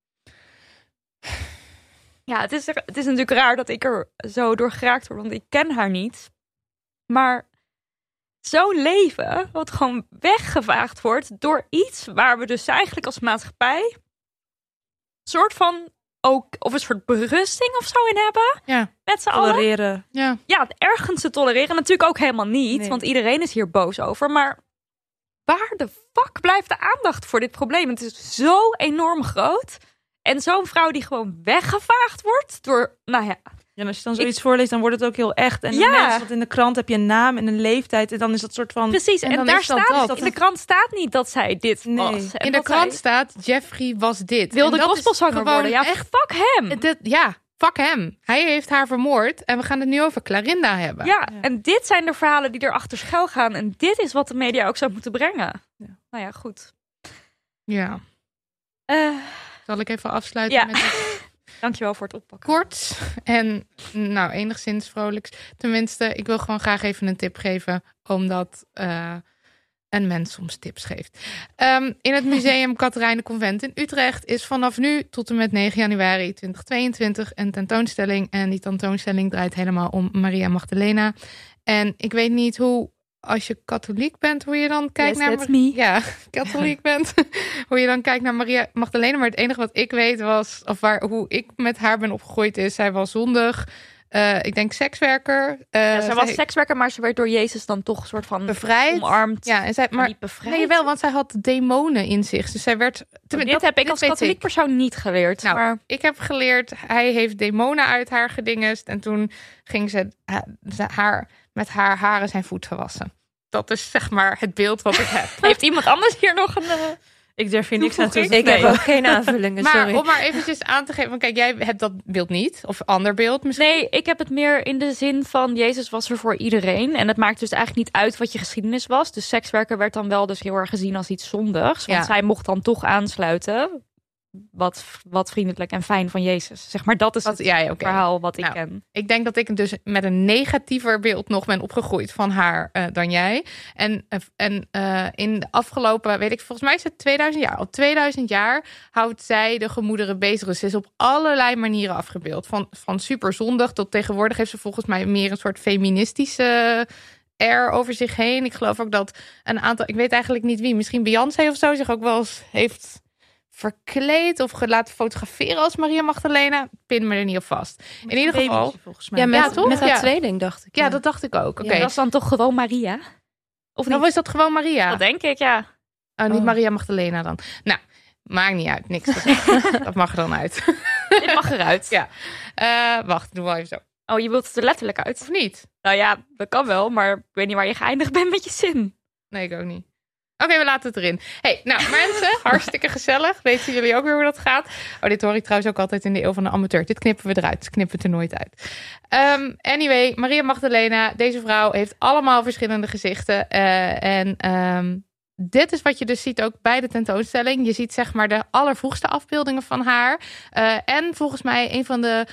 Ja, het is natuurlijk raar dat ik er zo door geraakt word, want ik ken haar niet. Maar zo'n leven, wat gewoon weggevaagd wordt door iets waar we dus eigenlijk als maatschappij soort van ook of een soort berusting of zo in hebben. Ja. Met z'n allen. Tolereren. Ja, ergens te tolereren. Natuurlijk ook helemaal niet, Nee. want iedereen is hier boos over. Maar waar de fuck blijft de aandacht voor dit probleem? Het is zo enorm groot. En zo'n vrouw die gewoon weggevaagd wordt door, nou ja. Ja, en als je dan zoiets voorleest, dan wordt het ook heel echt. En Ja. mensen, want in de krant heb je een naam en een leeftijd. En dan is dat soort van... Precies, En en dan daar is dat staat dat. in de krant staat niet dat zij dit Nee. was. En In de dat krant zij staat Jeffrey was dit. wilde En dat is gospelzanger gewoon worden. Ja, echt. fuck hem. Fuck hem. Hij heeft haar vermoord en we gaan het nu over Clarinda hebben. Ja, en dit zijn de verhalen die erachter schuil gaan. En dit is wat de media ook zou moeten brengen. Ja. Nou ja, goed. Ja. Zal ik even afsluiten Ja. met het Dankjewel voor het oppakken. kort en nou enigszins vrolijks. Tenminste, ik wil gewoon graag even een tip geven, omdat een mens soms tips geeft. In het museum Catharijne Convent in Utrecht is vanaf nu tot en met 9 januari 2022 een tentoonstelling. En die tentoonstelling draait helemaal om Maria Magdalena. En ik weet niet hoe, als je katholiek bent, hoe je dan kijkt naar... Ja, katholiek bent. Hoe je dan kijkt naar Maria Magdalena. Maar het enige wat ik weet was, hoe ik met haar ben opgegroeid is, zij was zondig. Ik denk sekswerker. Zij was sekswerker, maar ze werd door Jezus dan toch een soort van bevrijd. Omarmd. Ja, en zij, maar niet bevrijd. Nee, wel, want zij had demonen in zich. Dus zij werd... Dit heb ik als katholiek persoon niet geleerd. Nou, maar... ik heb geleerd, hij heeft demonen uit haar gedingest. En toen ging ze met haar haren zijn voet gewassen. Dat is zeg maar het beeld wat ik heb. Heeft iemand anders hier nog een... Ik durf hier niks aan toe te Ik heb ook geen aanvullingen, sorry. Maar om maar eventjes aan te geven. Want kijk, jij hebt dat beeld niet. Of ander beeld misschien. Nee, ik heb het meer in de zin van Jezus was er voor iedereen. En het maakt dus eigenlijk niet uit wat je geschiedenis was. Dus sekswerker werd dan wel dus heel erg gezien als iets zondigs. Want zij mocht dan toch aansluiten. Wat vriendelijk en fijn van Jezus. Zeg maar, dat is het verhaal wat ik ken. Ik denk dat ik dus met een negatiever beeld nog ben opgegroeid van haar dan jij. En in de afgelopen, weet ik, volgens mij is het 2000 jaar. Al 2000 jaar houdt zij de gemoederen bezig. Dus ze is op allerlei manieren afgebeeld. Van super zondig tot tegenwoordig heeft ze volgens mij meer een soort feministische air over zich heen. Ik geloof ook dat een aantal, ik weet eigenlijk niet wie, misschien Beyoncé of zo zich ook wel eens heeft verkleed of laten fotograferen als Maria Magdalena. Pin me er niet op vast. In ieder geval. Volgens mij. Ja, met haar tweeling dacht ik. Ja, dat dacht ik ook. Okay. Dat is dan toch gewoon Maria? Of niet? Of is dat gewoon Maria? Dat denk ik, ja. Niet Maria Magdalena dan. Nou, maakt niet uit. Niks te zeggen. Dat mag er dan uit. Dit mag eruit. Ja. Wacht, doe wel even zo. Oh, je wilt het er letterlijk uit? Of niet? Nou ja, dat kan wel, maar ik weet niet waar je geëindigd bent met je zin. Nee, ik ook niet. Oké, we laten het erin. Hey, nou mensen, hartstikke gezellig. Weten jullie ook weer hoe dat gaat? Oh, dit hoor ik trouwens ook altijd in de eeuw van de amateur. Dit knippen we eruit. Knippen het er nooit uit. Anyway, Maria Magdalena. Deze vrouw heeft allemaal verschillende gezichten. Dit is wat je dus ziet ook bij de tentoonstelling. Je ziet zeg maar de allervroegste afbeeldingen van haar. En volgens mij een van de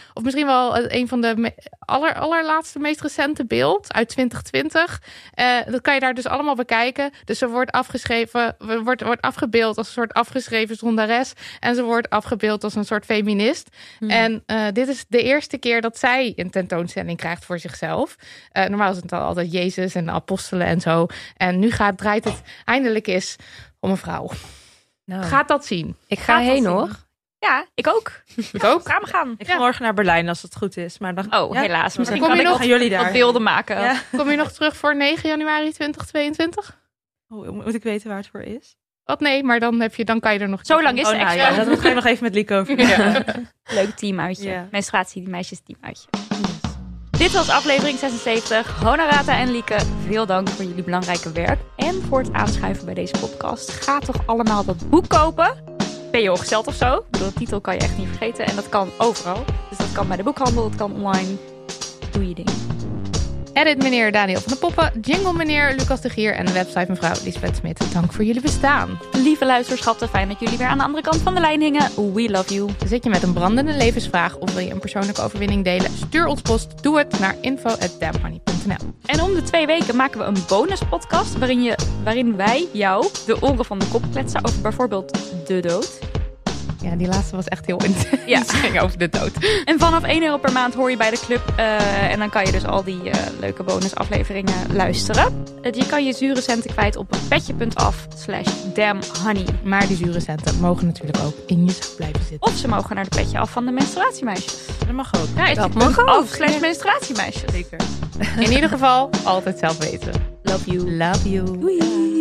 allerlaatste, meest recente beeld uit 2020. Dat kan je daar dus allemaal bekijken. Dus ze wordt afgeschreven, wordt afgebeeld als een soort afgeschreven zondares. En ze wordt afgebeeld als een soort feminist. En dit is de eerste keer dat zij een tentoonstelling krijgt voor zichzelf. Normaal is het altijd Jezus en de apostelen en zo. En nu draait het eindelijk is om een vrouw. Nou, gaat dat zien? Ik ga heen hoor. Ja, ik ook. Ik ook. Gaan we gaan. Ik ga morgen naar Berlijn als het goed is. Maar dan, helaas. Misschien kom kan je ik nog nog jullie daar wat beelden maken. Ja. Kom je nog terug voor 9 januari 2022? Moet ik weten waar het voor is? Wat nee, maar dan kan je er nog... Zo lang is het extra. Ja, dat ga ik nog even met Lieke over. Ja. Leuk teamuitje. Ja. Menstruatie, die meisjes teamuitje. Dit was aflevering 76. Honorata en Lieke, veel dank voor jullie belangrijke werk en voor het aanschuiven bij deze podcast. Ga toch allemaal dat boek kopen. Ben je ongesteld of zo? De titel kan je echt niet vergeten en dat kan overal. Dus dat kan bij de boekhandel, het kan online. Doe je ding. Edit meneer Daniel van de Poppen, jingle meneer Lucas de Gier en de website mevrouw Lisbeth Smit. Dank voor jullie bestaan. Lieve luisterschappen, fijn dat jullie weer aan de andere kant van de lijn hingen. We love you. Zit je met een brandende levensvraag of wil je een persoonlijke overwinning delen? Stuur ons post, doe het naar info@damnhoney.nl. En om de 2 weken maken we een bonuspodcast waarin wij jou de oren van de kop kletsen over bijvoorbeeld de dood. Ja, die laatste was echt heel intens. Ja. Het ging over de dood. En vanaf €1 per maand hoor je bij de club. En dan kan je dus al die leuke bonusafleveringen luisteren. Je kan je zure centen kwijt op petje.af/damnhoney. Maar die zure centen mogen natuurlijk ook in je zak blijven zitten. Of ze mogen naar de petje af van de menstruatiemeisjes. Dat mag ook. Ja, dat mag ook. /menstruatiemeisjes. Zeker. In ieder geval, altijd zelf weten. Love you. Love you. Doei.